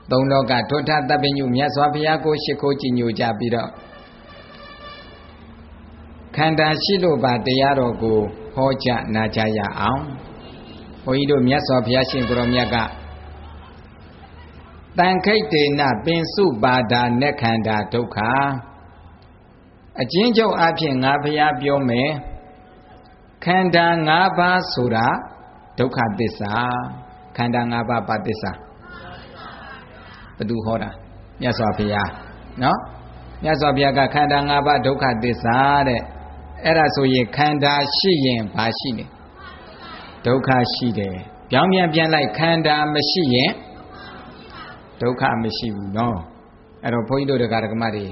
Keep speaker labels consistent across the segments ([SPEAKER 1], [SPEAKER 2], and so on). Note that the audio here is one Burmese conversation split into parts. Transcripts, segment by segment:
[SPEAKER 1] သုံးလောကထွဋ္ဌတပ္ပညုမြတ်စွာဘုရားကိုရှိခိုးကြည်ညိုကြပြီးတော့ခန္ဓာရှိလို့ပါတရားတော်ကိုဟောကြားနာကြားရအောင်ဘုန်းကြီးတို့မြတ်စွာဘုရားရှင်ကိုရောမြတ်ကတန်ခိတ်တေနပင်စုပါဒာနခန္ဓာဒုက္ခအကျဉ်းချုပ်အဖြစ်ငါဘုရားပြောမယ်ခန္ဓာ၅ပါးဆိုတာဒုက္ခသစ္စာခန္ဓာ၅ပါးပါသစ္စာဘယ်သူဟောတာမြတ်စွာဘုရားနော်မြတ်စွာဘုရားကခန္ဓာ၅ပါးဒုက္ခသစ္စာတဲ့အဲ့ဒါဆိုရင်ခန္ဓာရှိရင်ဘာရှိလဲဒုက္ခရှိတယ်ပြောင်းပြန်လိုက်ခန္ဓာမရှိရင်ဒုက္ခမရှိဘူးနော်အဲ့တော့ဘုန်းကြီးတို့တရားဓမ္မတွေ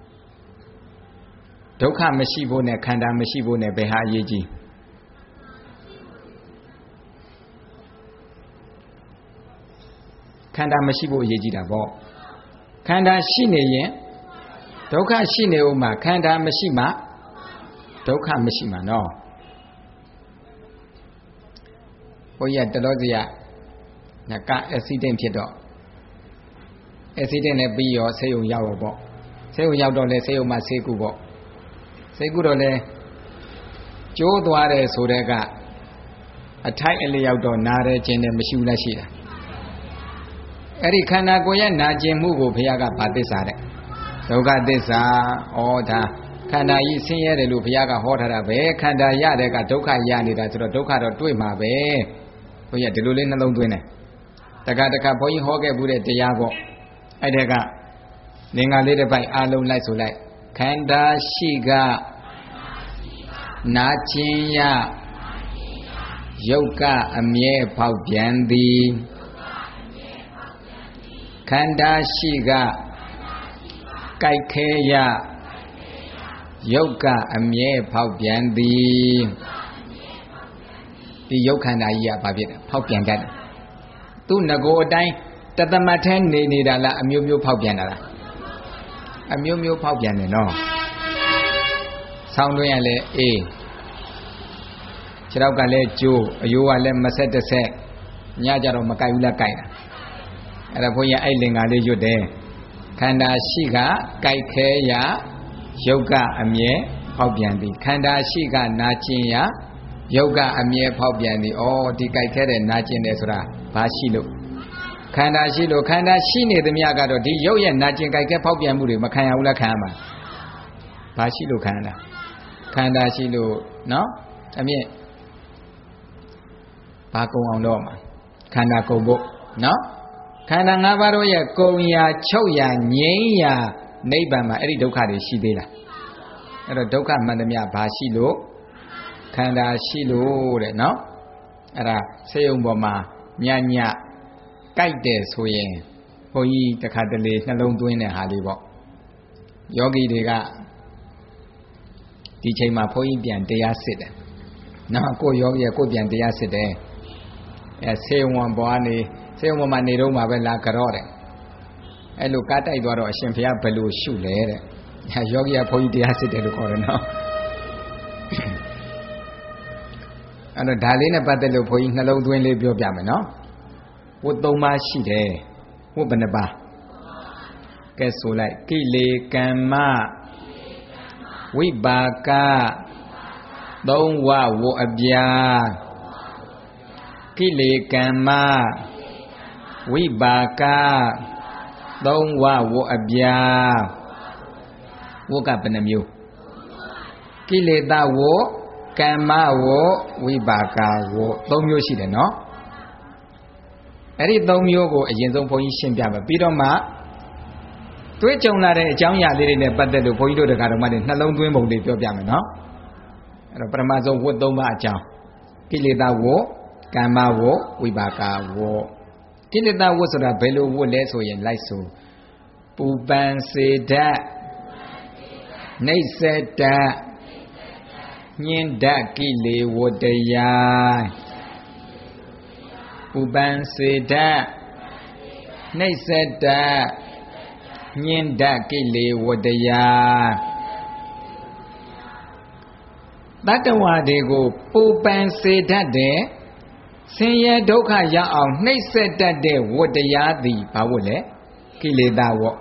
[SPEAKER 1] ဒုက္ခမရှိဖို့နဲ့ခန္ဓာမရှိဖို့နဲ့ဘယ်ဟာအရေးကြီးခန္ဓာမရှိဖို့အရေးကြီးတာပေါ့ခန္ဓာရှိနေရင်ဒုက္ခရှိနေဦးမှာခန္ဓာမရှိမှဒုက္ခမရှိမှာနော်ဘုရားတလောစရငကက်ဆီဒင့်ဖြစ်တော့က်ဆီဒင့်နဲ့ပြီးရောဆေးရုံရောက်တော့ပေါ့ဆေးရုံရောက်တော့လဲဆေးရုံမှာဆေးကုပေါ့ဆေးကုတော့လဲကျိုးသွားတယ်ဆိုတဲ့ကအထိုက်အလျောက်တော့နားတယ်ခြင်းနဲ့မရှိဘူးလားရှိတာအဲ့ဒီခန္ဓာကိုယ်ရဲ့နာကျင်မှုကိုဘုရားကဗာသစ္စာတဲ့ဒုက္ခသစ္စာဩဒါခန္ဓာကြီးဆင်းရဲတယ်လို့ဘုရားကဟောထားတာပဲခန္ဓာရတဲ့ကဒုက္ခရနေတာဆိုတော့ဒုက္ခတော့တွေ့မှာပဲဘုရားဒီလိုလေးနှလုံးသွင်းတယ်တခါဘုန်းကြီးဟောခဲ့ဘူးတဲ့တရားပေါ့အဲ့ဒါကငင်္ဂါလေးတစ်ပိုက်အားလုံးလိုက်ဆိုလိုက်ခန္ဓာရှိကနာကျင်ရယုတ်ကအမြဲဖောက်ပြန်သည်ခန္ဓာရှိကကြိုက်ခဲရယုတ်ကအမြဲဖောက်ပြန်သည်ဒီယုတ်ခန္ဓာကြီးကဘာဖြစ်လဲဖောက်ပြန်တတ်တယ်သူ့ငကိုအတိုင်းတသမတ်ထဲနေတာလားအမျိုးမျိုးဖောက်ပြန်တာလားအမျိုးမျိုးဖောက်ပြန်တယ်နော်ဆောင်းတွင်းရလဲအေးခြေထောက်ကလည်းကျိုးအယိုးကလည်းမဆက်တစ်ဆက်ညကြတော့မကြိုက်ဘူးလားကြိုက်တာအဲ့ဒါဘုန်းကြီးအဲ့လင်္ကာလေးရွတ်တယ်ခန္ဓာရှိကကြိုက်ခဲရယုတ်ကအမြဲဖောက်ပြန်သည်ခန္ဓာရှိကနာကျင်ရယုတ်ကအမြဲဖောက်ပြန်သည်ဩဒီကြိုက်ခဲတဲ့နာကျင်တယ်ဆိုတာဘာရှိလို့ခန္ဓာရှိလို့ခန္ဓာရှိနေသမျှကတော့ဒီရုပ်ရဲ့နာကျင်ကြိုက်ခဲဖောက်ပြန်မှုတွေမခံရဘူးလားခံရမှာဘာရှိလို့ခံရတာခန္ဓာရှိလို့နော်အမြင့်ဘာကုံအောင်တော့မှာခန္ဓာကုံဖို့နော်ခန္ဓာ၅ပါးတို့ရဲ့ကုံရာချုပ်ရာငြိမ်းရာနိဗ္ဗာန်မှာအဲ့ဒီဒုက္ခတွေရှိသေးလားအဲ့တော့ဒုက္ခမှန်သမျှဘာရှိလို့ခန္ဓာရှိလို့တဲ့နော်အဲ့ဒါစေယုံပေါ်မှာညညကြိုက်တယ်ဆိုရင်ဘုန်းကြီးတစ်ခါတလေနှလုံးသွင်းတဲ့ဟာလေးပေါ့ယောဂီတွေကဒီချိန်မှာဘုန်းကြီးပြန်တရားစစ်တယ်နော်ကိုယောဂီကကိုပြန်တရားစစ်တယ်အဲစေယုံပေါ်ကနေစေယုံပေါ်မှာနေတော့မှာပဲလာကြော့တယ်အဲ့လိုကားတိုက်သွားတော့အရှင်ဘုရားဘယ်လိုရှုလဲတဲ့ယောဂီကဘုန်းကြီးတရားစစ်တယ်လို့ခေါ်တယ်နော်အဲ့တော့ဒါလေးနဲ့ပတ်သက်လို့ဘုန်းကြီးနှလုံးသွင်းလေးပြောပြမယ်နော်ဝတ်၃ပါးရှိတယ်ဝတ်ဘယ်နှပါးကဲဆိုလိုက်ကိလေကမ္မဝိပါကသုံးဝဝအပြာကိလေကမ္မဝိပါကသုံးဝဝအပြာဝကဘယ်နှမျိုးကိလေသာဝကမ္မဝဝိပါကဝ၃မျိုးရှိတယ်နော်အဲ့ဒီ၃မျိုးကိုအရင်ဆုံးဘုန်းကြီးရှင်းပြမယ်ပြီးတော့မှတွေးကြုံလာတဲ့အကြောင်းအရာလေးတွေနဲ့ပတ်သက်လို့ဘုန်းကြီးတို့တရားတော်မှနှလုံးသွင်းပုံလေးပြောပြမယ်နော်အဲ့တော့ပထမဆုံးဝတ်၃ပါးအကြောင်းကိလေသာဝကမ္မဝဝိပါကဝကိလေသာဝဆိုတာဘယ်လိုဝလဲဆိုရင်လိုက်ဆိုပူပန်စေတတ်နှိမ့်ဆက်တတ်ညှင်းတတ်ကိလေဝတ္တရားပူပန်စေတတ်နှိမ့်ဆက်တတ်ညှင်းတတ်ကိလေဝတ္တရားတတ္တဝါတွေကိုပူပန်စေတတ်တဲ့ဆင်းရဲဒုက္ခရအောင်နှိမ့်ဆက်တတ်တဲ့ဝတ္တရားသည်ဘာဝတ်လဲကိလေသာဝ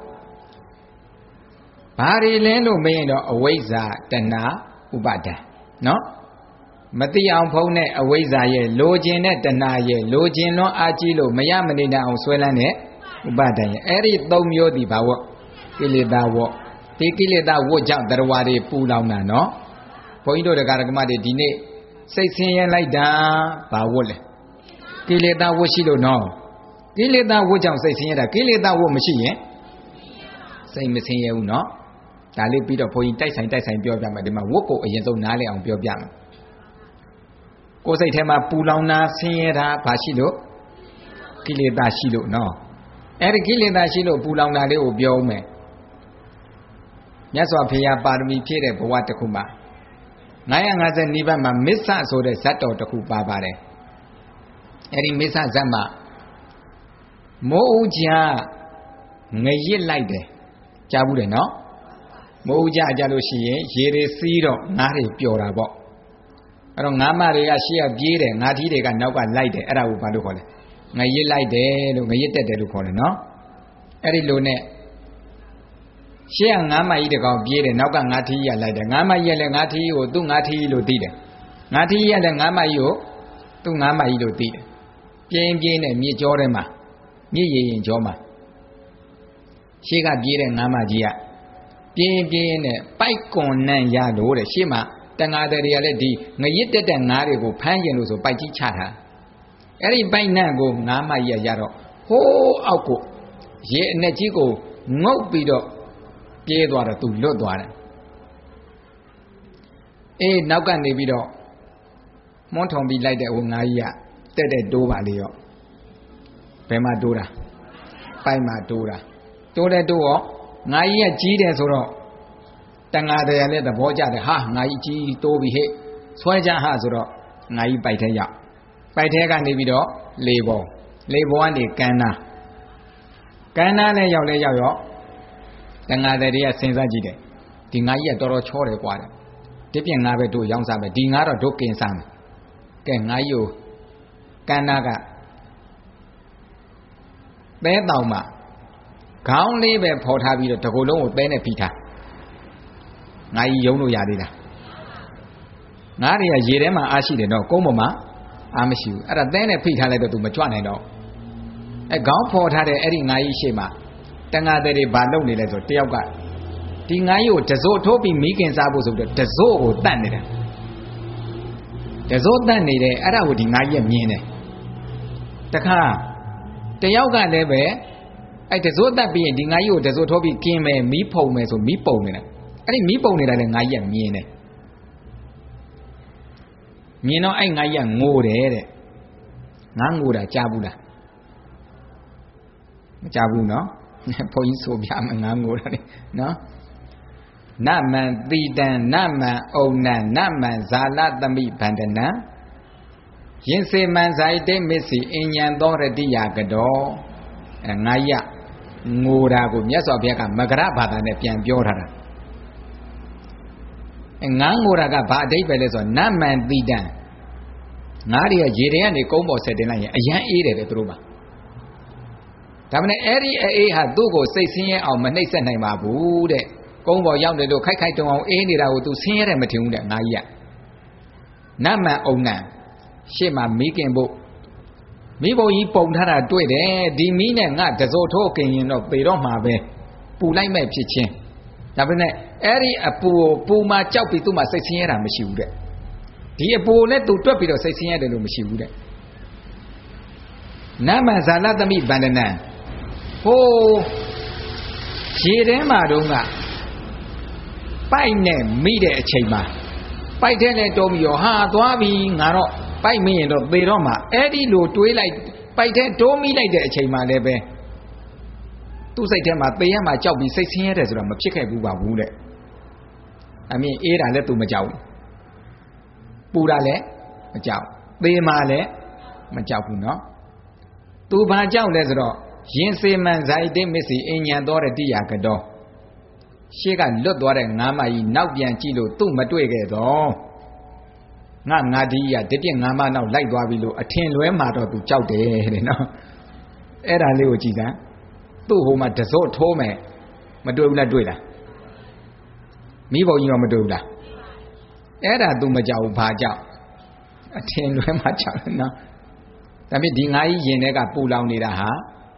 [SPEAKER 1] ဘာတွေလဲလို့မင်းတော့အဝိဇ္ဇာတဏှာဥပါဒံနော်မသိအောင်ဖုံးတဲ့အဝိဇ္ဇာရဲ့လိုချင်တဲ့တဏှာရဲ့လိုချင်လွန်အားကြီးလို့မရမနေနိုင်အောင်ဆွဲလန်းတဲ့ဥပါဒံရဲ့အဲ့ဒီ၃မျိုးဒီဘာဝကိလေသာဝဒီကိလေသာဝကြောင့်တရားဝါတွေပူလောင်တာနော်ဘုန်းကြီးတို့တရားဓမ္မတွေဒီနေ့စိတ်ဆင်းရဲလိုက်တာဘာဝလဲကိလေသာဝရှိလို့နော်ကိလေသာဝကြောင့်စိတ်ဆင်းရဲတာကိလေသာဝမရှိရင်စိတ်မဆင်းရဲဘူးနော်ဒါလေးပြီးတော့ဘုန်းကြီးတိုက်ဆိုင်ပြောပြမယ်ဒီမှာဝတ်ကိုအရင်ဆုံးနားလည်အောင်ပြောပြမယ်ကိုယ်စိတ်ထဲမှာပူလောင်တာဆင်းရဲတာဘာရှိလို့ကိလေသာရှိလို့နော်အဲ့ဒီကိလေသာရှိလို့ပူလောင်တာလေးကိုပြောဦးမယ်မြတ်စွာဘုရားပါရမီဖြည့်တဲ့ဘဝတစ်ခုမှာ950နိဗ္ဗာန်မှာမစ္ဆဆိုတဲ့ဇတ်တော်တစ်ခုပါပါတယ်အဲ့ဒီမစ္ဆဇတ်မှာမိုးဦးကြားငရစ်လိုက်တယ်ကြားဘူးတယ်နော်မိုးဦးကြားကြလို့ရှိရင်ရေတွေစီးတော့ငါးတွေပျော်တာပေါ့အဲ့တော့ငါးမတွေကရှေ့ကပြေးတယ်ငါးထီးတွေကနောက်ကလိုက်တယ်အဲ့ဒါကိုဘာလို့ခေါ်လဲငရစ်လိုက်တယ်လို့ငရစ်တက်တယ်လို့ခေါ်တယ်နော်အဲ့ဒီလိုနဲ့ရှေ့ကငါးမကြီးတကောင်ပြေးတယ်နောက်ကငါးထီးရလိုက်တယ်ငါးမကြီးလည်းငါးထီးကိုသူ့ငါးထီးလို့သိတယ်ငါးထီးရလည်းငါးမကြီးကိုသူ့ငါးမကြီးလို့သိတယ်ပြင်းနဲ့မြေကြောထဲမှာမြစ်ရရင်ကြောမှာရှေ့ကပြေးတဲ့ငါးမကြီးကပြင်းနဲ့ပိုက်ကွန်နန့်ရလို့တဲ့ရှေ့မှာတန်ဃာတွေကလည်းဒီငရစ်တက်တဲ့ငါးတွေကိုဖမ်းကျင်လို့ဆိုပိုက်ကြီးချတာအဲ့ဒီပိုက်နန့်ကိုငါးမကြီးရတော့ဟိုးအောက်ကိုရေအနဲ့ကြီးကိုငုတ်ပြီးတော့ပြေးသွားတော့သူလွတ်သွားတယ်အေးနောက်ကနေပြီးတော့မွန်းထုံပြီးလိုက်တဲ့ဟိုငါးကြီးကတက်တိုးပါလေရောဘယ်မှာတိုးတာပိုက်မှာတိုးတာတိုးရောငါကြီးကကြီးတယ်ဆိုတော့တန်ဃာတွေကလည်းသဘောကျတယ်ဟာငါကြီးကြီးတိုးပြီဟဲ့ဆွဲကြဟာဆိုတော့ငါကြီးပိုက်ထဲရောက်ပိုက်ထဲကနေပြီးတော့လေပေါ်ကနေကန်းနာလည်းရောက်ရောတန်ဃာတွေကစဉ်းစားကြည့်တယ်ဒီငါကြီးကတော်တော်ချောတယ်ကွာတဲ့ဒီပြင်ငါပဲတို့ရောင်းစားမယ်ဒီငါတော့တို့ကင်စားမယ်ကဲငါကြီးကိုကန်းနာကသဲတောင်မှာခေါင်းလေးပဲဖော်ထားပြီးတော့တကူလုံးကိုသဲနဲ့ဖိထားငါကြီးယုံလို့ရသေးလားငါတွေကရေထဲမှာအားရှိတယ်တော့ကုန်းပေါ်မှာအားမရှိဘူးအဲ့ဒါသဲနဲ့ဖိထားလိုက်တော့ तू မကြွနိုင်တော့အဲခေါင်းဖော်ထားတဲ့အဲ့ဒီငါကြီးရှေ့မှာတန်ဃာတွေဘာလုပ်နေလဲဆိုတယောက်ကဒီငါကြီးကိုတစိုးထိုးပြီးမိခင်စားဖို့ဆိုပြီးတော့တစိုးကိုတတ်နေတာတစိုးတတ်နေတယ်အဲ့ဒါကိုဒီငါကြီးကမြင်တယ်တခါတယောက်ကလည်းပဲအဲ့တစိုးတတ်ပြီးရင်ဒီငါကြီးကိုတစိုးထိုးပြီးกินမယ်မီးဖုံမယ်ဆိုမီးပုံနေတာအဲ့ဒီမီးပုံနေတာလည်းငါကြီးကမြင်တယ်မြင်တော့အဲ့ငါကြီးကငိုတယ်တဲ့ငါငိုတာကြားဘူးလားမကြားဘူးနော်ဘုန်းကြီးဆိုပြမယ်ငါငိုတာလေနော်နမံတိတံနမံဩနံနမံဇာလသမိဗန္ဒနံယင်စေမံဇာတိမစ္စီအဉ္ဉံသောရတိယကတော်ငါကြီးကငိုတာကိုမြတ်စွာဘုရားကမဂရဘာသာနဲ့ပြန်ပြောထားတာငါငိုတာကဘာအဓိပ္ပာယ်လဲဆိုတော့နမံတိတံငါတွေကရေတွေကနေကုန်းပေါ်ဆက်တင်လိုက်ရင်အရန်အေးတယ်တဲ့သူတို့မှာဒါမှမဟုတ်အဲ့ဒီအေးဟာသူ့ကိုစိတ်ဆင်းရဲအောင်မနှိပ်စက်နိုင်ပါဘူးတဲ့ကုန်းပေါ်ရောက်နေလို့ခိုက်တုံအောင်အေးနေတာကို तू ဆင်းရဲတယ်မထင်ဘူးတဲ့ငါကြီးကနမံဩနံရှေ့မှာမီးကင်ဖို့မိဘကြီးပုံထားတာတွေ့တယ်ဒီမီးနဲ့ငါတစိုးထိုးกินရင်တော့ပေတော့မှာပဲပူလိုက်မဲ့ဖြစ်ချင်းဒါပေမဲ့အဲ့ဒီအပူကိုပူမှာကြောက်ပြီးသူ့မှာစိတ်ဆင်းရဲတာမရှိဘူးတဲ့ဒီအပူနဲ့ तू တွက်ပြီးတော့စိတ်ဆင်းရဲတယ်လို့မရှိဘူးတဲ့နမဇာလသမိဗန္ဒနံဟိုးရေထဲမှာတော့ကပိုက်နဲ့မိတဲ့အချိန်မှာပိုက်ထဲနဲ့တိုးပြီးတော့ဟာသွားပြီငါတော့ပိုက်မိရင်တော့သေတော့မှာအဲ့ဒီလိုတွေးလိုက်ပိုက်ထဲတိုးမိလိုက်တဲ့အချိန်မှာလည်းပဲသူ့စိတ်ထဲမှာသေရမှာကြောက်ပြီးစိတ်ဆင်းရဲတယ်ဆိုတာမဖြစ်ခဲ့ဘူးပါဘူးတဲ့အမြင်အေးတာလည်း तू မကြောက်ဘူးပူတာလည်းမကြောက်သေမှာလည်းမကြောက်ဘူးเนาะ तू ဘာကြောက်လဲဆိုတော့ယင်စေမံဇာတိမစ္စီအဉ္ဉံသောရတိယကတော်ရှေ့ကလွတ်သွားတဲ့ငါးမကြီးနောက်ပြန်ကြည့်လို့သူ့မတွေ့ခဲ့တော့ငါဒီရဒီပြင့်ငါးမနောက်လိုက်သွားပြီလို့အထင်လွဲမှာတော့ तू ကြောက်တယ်တဲ့နော်အဲ့ဒါလေးကိုကြည်စမ်းသူ့ဟိုမှာတစော့ထိုးမယ်မတွေ့ဘူးလားတွေ့လားမိဘကြီးတော့မတွေ့ဘူးလားအဲ့ဒါ तू မကြောက်ဘူးဘာကြောက်အထင်လွဲမှကြောက်တယ်နော်ဒါပေမဲ့ဒီငါးကြီးရင်ထဲကပူလောင်နေတာဟာ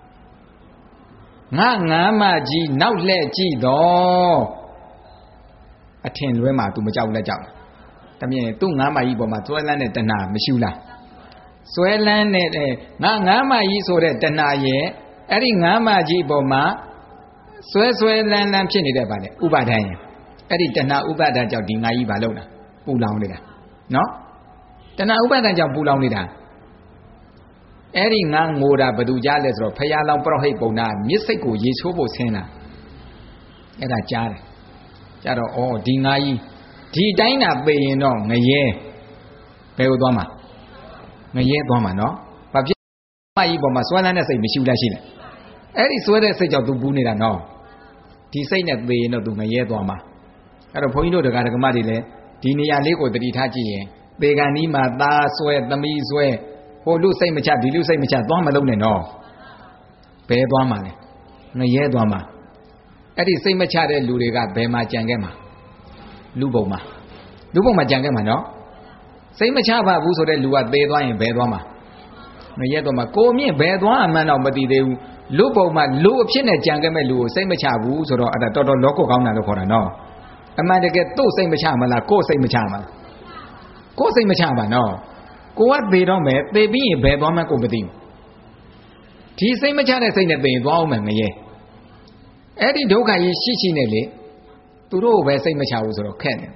[SPEAKER 1] ငါငါးမကြီးနောက်လှည့်ကြည့်တော့အထင်လွဲမှ तू မကြောက်ဘူးလားကြောက်တယ်ဒါမြင်သူ့ငါးမကြီးပေါ်မှာစွဲလန်းတဲ့တဏှာမရှိဘူးလားစွဲလန်းတဲ့ငါငါးမကြီးဆိုတဲ့တဏှာရဲ့အဲ့ဒီငါးမကြီးပေါ်မှာစွဲလန်းဖြစ်နေတဲ့ဗာလေဥပါဒံရဲ့အဲ့ဒီတဏှာဥပါဒံကြောင့်ဒီငါးကြီးဘာလုပ်တာပူလောင်နေတာနော်တဏှာဥပါဒံကြောင့်ပူလောင်နေတာအဲ့ဒီငါငိုတာဘယ်သူကြားလဲဆိုတော့ဖယားလောင်ပရောဟိတ်ပုံနာမြစ်စိတ်ကိုရေချိုးဖို့ဆင်းတာအဲ့ဒါကြားတယ်ကြားတော့ဩဒီငါကြီးဒီတိုင်းတာပေရင်တော့ငရဲဘယ်ကိုသွားမှာငရဲသွားမှာနော်ဘာဖြစ်မကြီးပေါ်မှာစွဲလန်းတဲ့စိတ်မရှိဘူးလားရှိလားအဲ့ဒီစွဲတဲ့စိတ်ကြောင့် तू ပူးနေတာနော်ဒီစိတ်နဲ့ပေရင်တော့ तू ငရဲသွားမှာအဲ့တော့ဘုန်းကြီးတို့တရားဓမ္မတွေလည်းဒီနေရာလေးကိုတတိထားကြည့်ရင်ပေကံဒီမှာသားဆွဲသမီးဆွဲဟိုလူစိတ်မချဒီလူစိတ်မချသွားမလုံးနဲ့နော်ဘယ်သွားမှာလဲငရဲသွားမှာအဲ့ဒီစိတ်မချတဲ့လူတွေကဘယ်မှာကြံခဲ့မှာလူပုံမှာကြံခဲ့မှာနော်စိတ်မချပါဘူးဆိုတဲ့လူကသေသွားရင်ဘယ်သွားမှာငရဲသွားမှာကိုမြင့်ဘယ်သွားအမှန်းတော့မသိသေးဘူးလူပုံမှာလူအဖြစ်နဲ့ကြံခဲ့မဲ့လူကိုစိတ်မချဘူးဆိုတော့အဲ့ဒါတော်တော်လောကကောင်းတာလို့ခေါ်တာနော်အမှန်တကယ်သူ့စိတ်မချမလားကိုယ်စိတ်မချမလားကိုယ်စိတ်မချပါနော်ကိုကသေတော့မယ်သေပြီးရင်ဘယ်သွားမှကိုမသိဘူးဒီစိတ်မချတဲ့စိတ်နဲ့သေရင်သွားအောင်မယ်ငရဲအဲ့ဒီဒုက္ခကြီးရှိနေလေသူတို့ကိုပဲစိတ်မချဘူးဆိုတော့ခက်နေ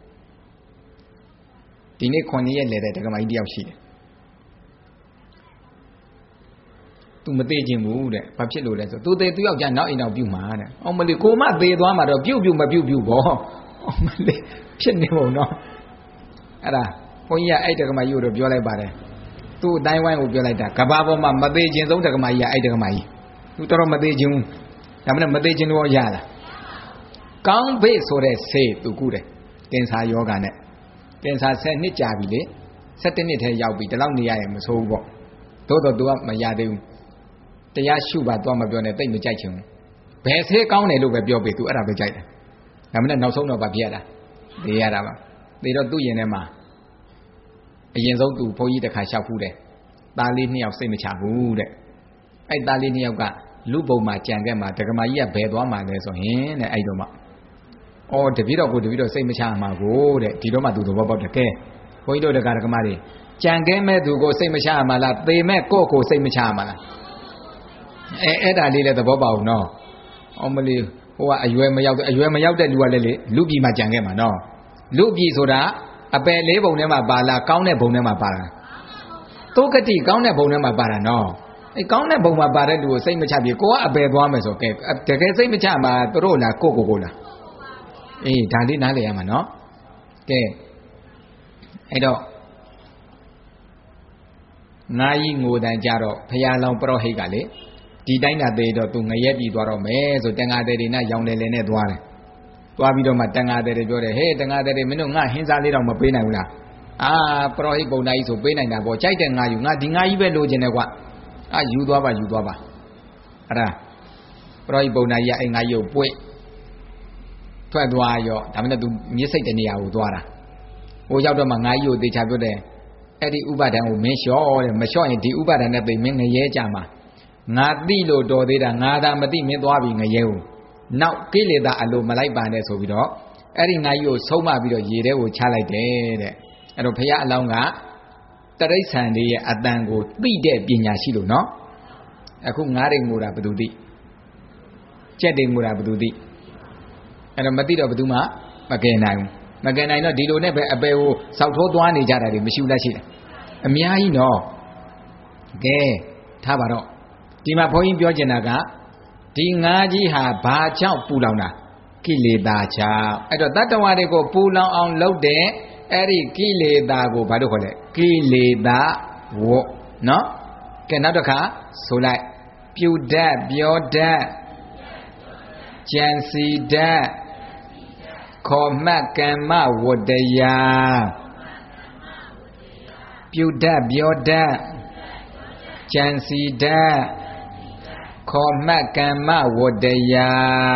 [SPEAKER 1] ဒီနေ့9ရက်လဲတဲ့ဒကမကြီးတယောက်ရှိတယ်သူမသေးခြင်းဘူးတဲ့ဘာဖြစ်လို့လဲဆိုသူသေးသူယောက်ျားနောက်အိမ်နောက်ပြုတ်မှာတဲ့အောင်မလေးကိုမသေးသွားမှာတော့ပြုတ်မပြုတ်ပေါ့အောင်မလေးဖြစ်နေပုံနော်အဲ့ဒါဘုန်းကြီးကအဲ့ဒကမကြီးကိုတော့ပြောလိုက်ပါတယ်သူ့အတိုင်းဝိုင်းကိုပြောလိုက်တာကဘာပေါ်မှာမသေးခြင်းဆုံးဒကမကြီးကအဲ့ဒကမကြီးသူတော်မသေးခြင်းဒါမှမဟုတ်မသေးခြင်းတော့ရလားကောင်းဘေးဆိုတဲ့ဆေးသူကုတယ်ကင်ဆာယောဂါနဲ့ကင်ဆာ10နှစ်ကြာပြီလေ17နှစ်ထဲရောက်ပြီဒီလောက်နေရရင်မဆိုးဘူးပေါ့သို့တော့ तू ကမရသေးဘူးတရားရှုပါတော့မပြောနဲ့တိတ်မကြိုက်ချင်ဘူးဘယ်ဆေးကောင်းတယ်လို့ပဲပြောပေ तू အဲ့ဒါပဲကြိုက်တယ်ဒါမှမဟုတ်နောက်ဆုံးတော့ဗာပြရတာသေရတာပါသေတော့သူ့ရင်ထဲမှာအရင်ဆုံး तू ဘုန်းကြီးတစ်ခါလျှောက်ဖူးတယ်သားလေး2ယောက်စိတ်မချဘူးတဲ့အဲ့သားလေး2ယောက်ကလူပုံမှာကြံခဲ့မှာဒကမာကြီးကဘယ်သွားမှာလဲဆိုရင်တဲ့အဲ့တော့မှအော်တပည့်တော်ကိုတပည့်တော်စိတ်မချမှာကိုတဲ့ဒီတော့မှ तू သဘောပေါက်တယ်ကဲဘုန်းကြီးတို့တရားဓမ္မတွေကြံခဲ့မဲ့သူကိုစိတ်မချမှာလားသေမဲ့ကိုစိတ်မချမှာလားအဲ့ဒါလေးလည်းသဘောပေါက်အောင်နော်အောင်မလေးဟိုကအရွယ်မရောက်တဲ့လူကလည်းလေလူပြည်မှာကြံခဲ့မှာနော်လူပြည်ဆိုတာအပယ်4ပုံထဲမှာပါလားကောင်းတဲ့ဘုံထဲမှာပါလားသုကတိကောင်းတဲ့ဘုံထဲမှာပါတာနော်အဲ့ကောင်းတဲ့ဘုံမှာပါတဲ့လူကိုစိတ်မချပြီကိုကအပယ်သွားမယ်ဆိုကဲတကယ်စိတ်မချမှာသူတို့လားကိုလားအေးဒါလေးနားလည်ရမှာနော်ကဲအဲ့တော့ငါးကြီးငိုတန်ကြတော့ဖယားလောင်ပရောဟိတ်ကလေဒီတိုင်းသာသေးတော့သူငရဲပြည်သွားတော့မယ်ဆိုတန်ဃာတွေနဲ့ရောင်တယ်လည်းနဲ့သွားတယ်သွားပြီးတော့မှတန်ဃာတွေပြောတယ်ဟေးတန်ဃာတွေမင်းတို့ငါဟင်းစားလေးတော့မပေးနိုင်ဘူးလားအာပရောဟိတ်ပုံသားကြီးဆိုပေးနိုင်တာပေါ့ကြိုက်တဲ့ငါယူငါဒီငါကြီးပဲလိုချင်တယ်ကွအာယူသွားပါအဲ့ဒါပရောဟိတ်ပုံသားကြီးအဲ့ငါကြီးကိုပွေ့ထွက်သွားရောဒါမှမဟုတ်သူမြစ်စိတ်တဲ့နေရာကိုသွားတာဟိုရောက်တော့မှငါကြီးကိုသေချာပြောတယ်အဲ့ဒီဥပါဒံကိုမင်းလျှော့တယ်မလျှော့ရင်ဒီဥပါဒံနဲ့သိမင်းငရဲကြမှာငါသိလို့တော်သေးတာငါသာမသိမင်းသွားပြီငရဲကိုနောက်ကိလေသာအလိုမလိုက်ပါနဲ့ဆိုပြီးတော့အဲ့ဒီငါကြီးကိုဆုံးမပြီးတော့ရေထဲကိုချလိုက်တယ်တဲ့အဲ့တော့ဘုရားအလောင်းကတရိษံတွေရဲ့အတန်ကိုသိတဲ့ပညာရှိလို့နော်အခုငါးတွေငိုတာဘယ်သူသိကြက်တွေငိုတာဘယ်သူသိအဲ့တော့မသိတော့ဘယ်သူမှမကယ်နိုင်ဘူးမကယ်နိုင်တော့ဒီလိုနဲ့ပဲအပယ်ကိုစောက်ထိုးသွားနေကြတာတွေမရှိဘူးလားရှိတယ်အများကြီးနော်ကဲထားပါတော့ဒီမှာဘုန်းကြီးပြောချင်တာကဒီငါးကြီးဟာဘာကြောင့်ပူလောင်တာကိလေသာကြောင့်အဲ့တော့တတ္တဝါတွေကိုပူလောင်အောင်လုပ်တဲ့အဲ့ဒီကိလေသာကိုဘာလို့ခေါ်လဲကိလေသာဝတ်နော်ကဲနောက်တစ်ခါဆိုလိုက်ပြုတတ်ပြောတတ်ကြံစီတတ်ခေါ်မှတ်ကမ္မဝတ္တရားပြုတတ်ပြောတတ်ကြံစီတတ်ခေါ်မှတ်ကမ္မဝတ္တရာ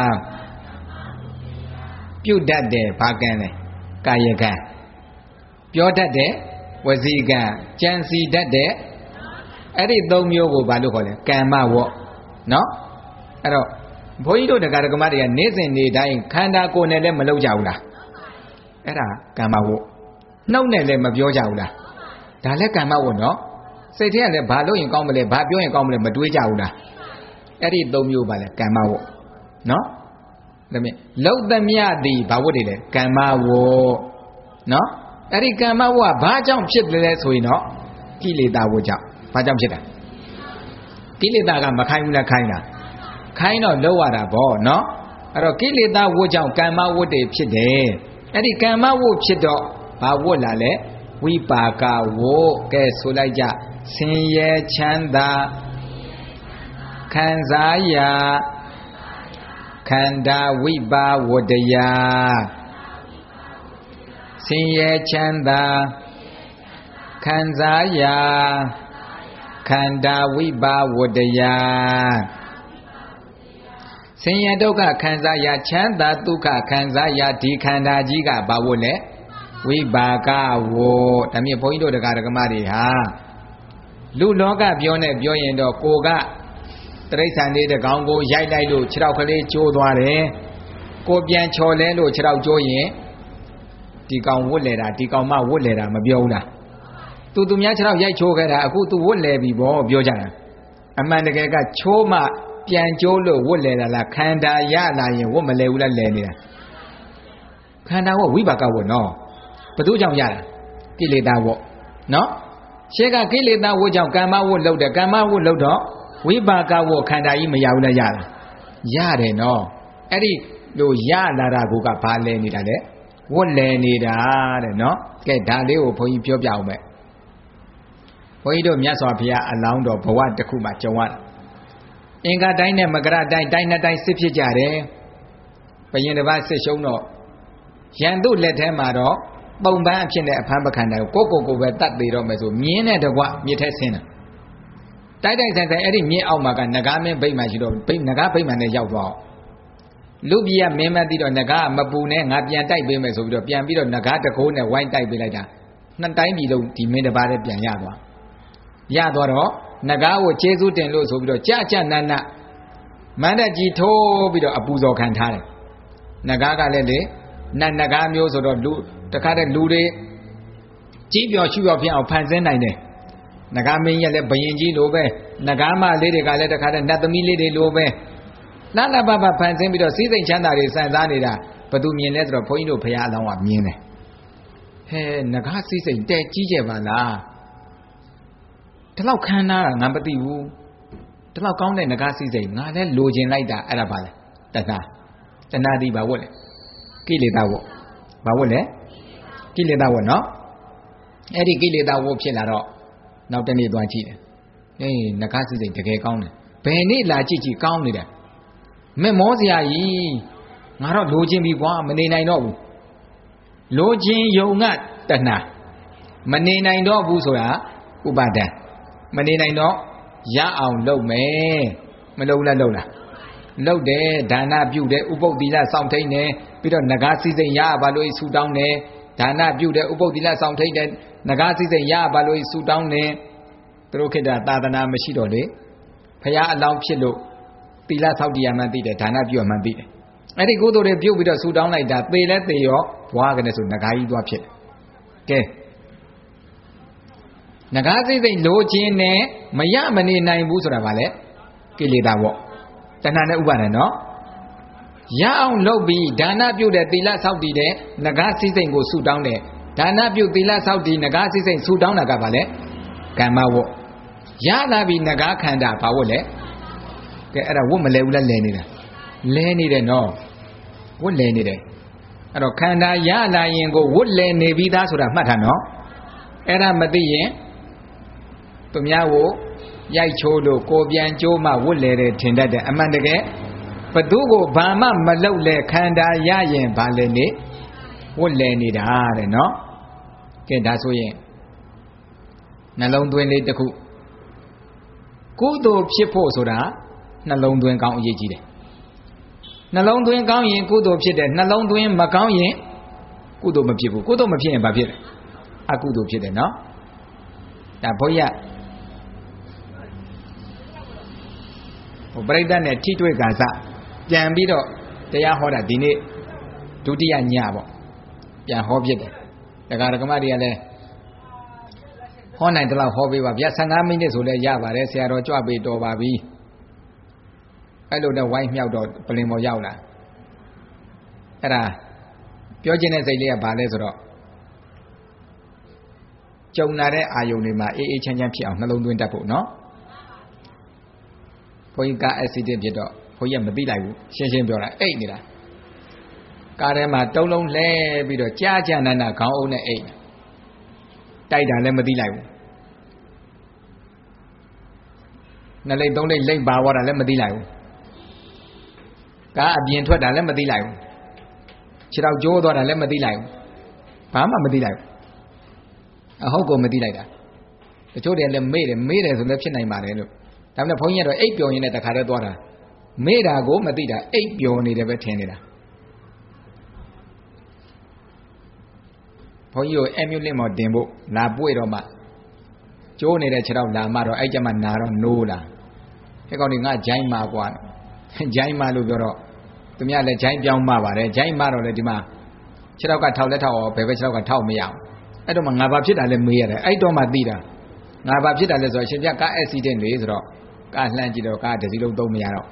[SPEAKER 1] ပြုတ်တတ်တယ်ဘာကံလဲကာယကံပြောတတ်တယ်ဝစီကံကြံစီတတ်တယ်အဲ့ဒီ၃မျိုးကိုဘာလို့ခေါ်လဲကမ္မဝတ်နော်အဲ့တော့ဘုန်းကြီးတို့တရားဓမ္မတွေကနေ့စဉ်နေ့တိုင်းခန္ဓာကိုယ်နဲ့လည်းမလုပ်ကြဘူးလားအဲ့ဒါကမ္မဝတ်နှုတ်နဲ့လည်းမပြောကြဘူးလားဒါလည်းကမ္မဝတ်နော်စိတ်ထဲကလည်းဘာလို့ရင်ကောင်းမလဲဘာပြောရင်ကောင်းမလဲမတွေးကြဘူးလားအဲ့ဒီ၃မျိုးပါလဲကမ္မဝတ်နော်ဒါမြင်လုံသမျှသည်ဘာဝတ်တွေလဲကမ္မဝတ်နော်အဲ့ဒီကမ္မဝတ်ဘာကြောင့်ဖြစ်တယ်လဲဆိုရင်တော့ကိလေသာဝတ်ကြောင့်ဘာကြောင့်ဖြစ်တာကိလေသာကမခိုင်းဘူးလားခိုင်းတာခိုင်းတော့လောက်ရတာဗောနော်အဲ့တော့ကိလေသာဝတ်ကြောင့်ကမ္မဝတ်တွေဖြစ်တယ်အဲ့ဒီကမ္မဝတ်ဖြစ်တော့ဘာဝတ်လာလဲဝိပါကဝတ်ကဲဆိုလိုက်ကြဆင်းရဲချမ်းသာခံစားရာခန္ဓာဝိပါဝတ္တရာဆင်းရဲချမ်းသာခံစားရာခန္ဓာဝိပါဝတ္တရာဆင်းရဲဒုက္ခခံစားရာချမ်းသာဒုက္ခခံစားရာဒီခန္ဓာကြီးကဘာဝတ်လဲဝိပါကဝတ်ဒါမြင်ဘုန်းကြီးတို့တရားဓမ္မတွေဟာလူလောကပြောနေပြောရင်တော့ကိုကတရိစ္ဆာန်လေးတကောင်ကိုရိုက်လိုက်လို့ခြေထောက်ကလေးကျိုးသွားတယ်ကိုပြန်ချော်လဲလို့ခြေထောက်ကျိုးရင်ဒီကောင်ဝတ်လဲတာဒီကောင်မဝတ်လဲတာမပြောဘူးလားသူများခြေထောက်ရိုက်ချိုးခဲ့တာအခုသူဝတ်လဲပြီဗောပြောကြတာအမှန်တကယ်ကချိုးမှပြန်ကျိုးလို့ဝတ်လဲတာလားခန္ဓာရလာရင်ဝတ်မလဲဘူးလားလဲနေတာခန္ဓာဝတ်ဝိပါကဝတ်နော်ဘသူကြောင့်ရတာကိလေသာဝတ်နော်ရှေ့ကကိလေသာဝတ်ကြောင့်ကမ္မဝတ်လုပ်တယ်ကမ္မဝတ်လုပ်တော့ဝိပါကဝတ်ခန္ဓာကြီးမရဘူးလားရလားရတယ်နော်အဲ့ဒီလိုရလာတာကဘာလဲနေတာလဲဝတ်လဲနေတာတဲ့နော်ကဲဒါလေးကိုဘုန်းကြီးပြောပြအောင်မယ်ဘုန်းကြီးတို့မြတ်စွာဘုရားအလောင်းတော်ဘဝတစ်ခုမှာကြုံရတာအင်္ဂါတိုင်းနဲ့မကရတိုင်းတိုင်းနှစ်တိုင်းစစ်ဖြစ်ကြတယ်ဘယင်တစ်ပါးစစ်ရှုံးတော့ရန်သူလက်ထဲမှာတော့ပုံပန်းအဖြစ်နဲ့အဖမ်းပခံတယ်ကိုပဲတတ်သေးတော့မယ်ဆိုမြင်းနဲ့တကွမြစ်ထဲဆင်းတာတိုက်ဆိုင်အဲ့ဒီမြင်းအောက်မှာကနဂါမင်းဗိမာန်ရှိတော့နဂါဗိမာန်နဲ့ရောက်သွားအောင်လူပြည်ကမင်းမသိတော့နဂါမပူနဲ့ငါပြန်တိုက်ပေးမယ်ဆိုပြီးတော့ပြန်ပြီးတော့နဂါတကိုးနဲ့ဝိုင်းတိုက်ပေးလိုက်တာနှစ်တိုင်းပြည်လုံးဒီမင်းတစ်ပါးနဲ့ပြန်ရသွားတော့နဂါကိုကျေးဇူးတင်လို့ဆိုပြီးတော့ကြနတ်မန္တကြီးထိုးပြီးတော့အပူဇော်ခံထားတယ်နဂါကလည်းလေနဂါမျိုးဆိုတော့လူတခါတည်းလူတွေကြီးပြောရှုပြောဖြစ်အောင်ဖန်ဆင်းနိုင်တယ်နဂါမင်းရဲ့လည်းဘယင်ကြီးလိုပဲနဂါမလေးတွေကလည်းတခါတည်းနတ်သမီးလေးတွေလိုပဲလှပဖန်ဆင်းပြီးတော့စီးစိမ်ချမ်းသာတွေစံစားနေတာဘသူမြင်လဲဆိုတော့ဘုန်းကြီးတို့ဘုရားအလောင်းကမြင်တယ်ဟဲနဂါစီးစိမ်တဲကြီးကြပါလားဒီလောက်ခမ်းနားတာငါမသိဘူးဒီလောက်ကောင်းတဲ့နဂါစီးစိမ်ငါလည်းလိုချင်လိုက်တာအဲ့ဒါပါလေတဏှာဒီဘာဝတ်လဲကိလေသာဝတ်ဘာဝတ်လဲကိလေသာဝတ်နော်အဲ့ဒီကိလေသာဝတ်ဖြစ်လာတော့နောက်တနေ့သွားကြည့်တယ်နဂါစီးစိမ်တကယ်ကောင်းတယ်ဘယ်နေ့လာကြည့်ကောင်းနေတယ်မဲ့မောစရာကြီးငါတော့လိုချင်ပြီကွာမနေနိုင်တော့ဘူးလိုချင်ယုံကတဏှာမနေနိုင်တော့ဘူးဆိုတာဥပါဒံမနေနိုင်တော့ရအောင်လုပ်မယ်မလုပ်လားလုပ်တယ်ဒါနပြုတယ်ဥပုပ်သီလစောင့်ထိန်တယ်ပြီးတော့နဂါစီစိန်ရပါလို့ဆူတောင်းတယ်ဒါနပြုတယ်ဥပုပ်သီလစောင့်ထိန်တယ်နဂါစီစိန်ရပါလို့ဆူတောင်းတယ်သူတို့ခေတ္တသာသနာမရှိတော့လေဖရာအလောင်းဖြစ်လို့သီလဆောက်တရားမှသိတယ်ဒါနပြုရမှသိတယ်အဲ့ဒီကုသိုလ်တွေပြုတ်ပြီးတော့ဆူတောင်းလိုက်တာသေလဲသေရောဘွားကနေဆိုနဂါကြီးသွားဖြစ်တယ်ကဲနဂါစိစိတ်လိုခြင်းနဲ့မရမနေနိုင်ဘူးဆိုတာဗာလဲကိလေသာပေါ့တဏှာနဲ့ဥပါဒံနော်ရအောင်လုပ်ပြီးဒါနပြုတဲ့သီလဆောက်တည်တဲ့နဂါစိစိတ်ကိုဆူတောင်းတယ်ဒါနပြုသီလဆောက်တည်နဂါစိစိတ်ဆူတောင်းတာကဗာလဲကမ္မဝတ်ရလာပြီနဂါခန္ဓာဘာဝတ်လဲကဲအဲ့ဒါဝတ်မလဲဘူးလားလဲနေတာလဲနေတယ်နော်ဝတ်လဲနေတယ်အဲ့တော့ခန္ဓာရလာရင်ကိုဝတ်လဲနေပြီးသားဆိုတာမှတ်ထားနော်အဲ့ဒါမသိရင်သူများကိုရိုက်ချိုးလို့ကိုပြန်ကျိုးမှဝတ်လဲတယ်ထင်တတ်တယ်အမှန်တကယ်ဘသူကိုဘာမှမလုပ်လဲခန္ဓာရရင်ဘာလဲနေဝတ်လဲနေတာတဲ့နော်ကဲဒါဆိုရင်နှလုံးသွင်းလေးတစ်ခုကုသိုလ်ဖြစ်ဖို့ဆိုတာနှလုံးသွင်းကောင်းအရေးကြီးတယ်နှလုံးသွင်းကောင်းရင်ကုသိုလ်ဖြစ်တယ်နှလုံးသွင်းမကောင်းရင်ကုသိုလ်မဖြစ်ဘူးကုသိုလ်မဖြစ်ရင်ဘာဖြစ်လဲအကုသိုလ်ဖြစ်တယ်နော်ဒါဘုန်းကြီးကပရိသတ်နဲ့ထိတွေ့ကာစပြန်ပြီးတော့တရားဟောတာဒီနေ့ဒုတိယညပေါ့ပြန်ဟောဖြစ်တယ်ဒကာဒကမတွေကလည်းဟောနိုင်တယ်လို့ဟောပေးပါဗျာ15မိနစ်ဆိုလဲရပါတယ်ဆရာတော်ကြွပေးတော်ပါပြီအဲ့လိုနဲ့ဝိုင်းမြောက်တော့ပလင်ပေါ်ရောက်လာအဲ့ဒါပြောချင်တဲ့စိတ်လေးကဘာလဲဆိုတော့ကြုံလာတဲ့အာယုန်တွေမှာအေးအေးချမ်းချမ်းဖြစ်အောင်နှလုံးသွင်းတတ်ဖို့နော်ဘုန်းကြီးကားအက်ဆီဒင့်ဖြစ်တော့ဘုန်းကြီးကမသိလိုက်ဘူးရှင်းရှင်းပြောတာအိတ်နေတာကားထဲမှာတုံးလုံးလဲပြီးတော့ကြားကြနန်းနာခေါင်းအုပ်နဲ့အိတ်တိုက်တာလည်းမသိလိုက်ဘူးနှစ်လိမ့်သုံးလိမ့်လိမ့်ပါသွားတာလည်းမသိလိုက်ဘူးကားအပြင်ထွက်တာလည်းမသိလိုက်ဘူးခြေထောက်ကျိုးသွားတာလည်းမသိလိုက်ဘူးဘာမှမသိလိုက်ဘူးအဟုတ်ကိုမသိလိုက်တာတချို့တွေလည်းမေ့တယ်ဆိုလည်းဖြစ်နိုင်ပါတယ်လို့ဒါပေမဲ့ဘုန်းကြီးကတော့အိပ်ပျော်ရင်းနဲ့တခါတည်းသွားတာမေ့တာကိုမသိတာအိပ်ပျော်နေတယ်ပဲထင်နေတာဘုန်းကြီးကိုအမြုပ်လင့်မော်တင်ဖို့လာပွေတော့မှကျိုးနေတဲ့ခြေထောက်လာမှတော့အဲ့ကြမှာနာတော့နိုးလာအဲ့ကောင်တွေငါဂျိုင်းမာกว่าဂျိုင်းမာလို့ပြောတော့သူများလည်းဂျိုင်းပြောင်းမှပါတယ်ဂျိုင်းမာတော့လည်းဒီမှာခြေထောက်ကထောက်လက်ထောက်ဘယ်ဘက်ခြေထောက်ကထောက်မရအောင်အဲ့တော့မှငါဘာဖြစ်တာလဲမေးရတယ်အဲ့တော့မှသိတာငါဘာဖြစ်တာလဲဆိုတော့ရှင်ပြကားအက်ဆီဒင့်တွေဆိုတော့ကားလှမ်းကြည့်တော့ကားတစ်စီးလုံးသုံးမရတော့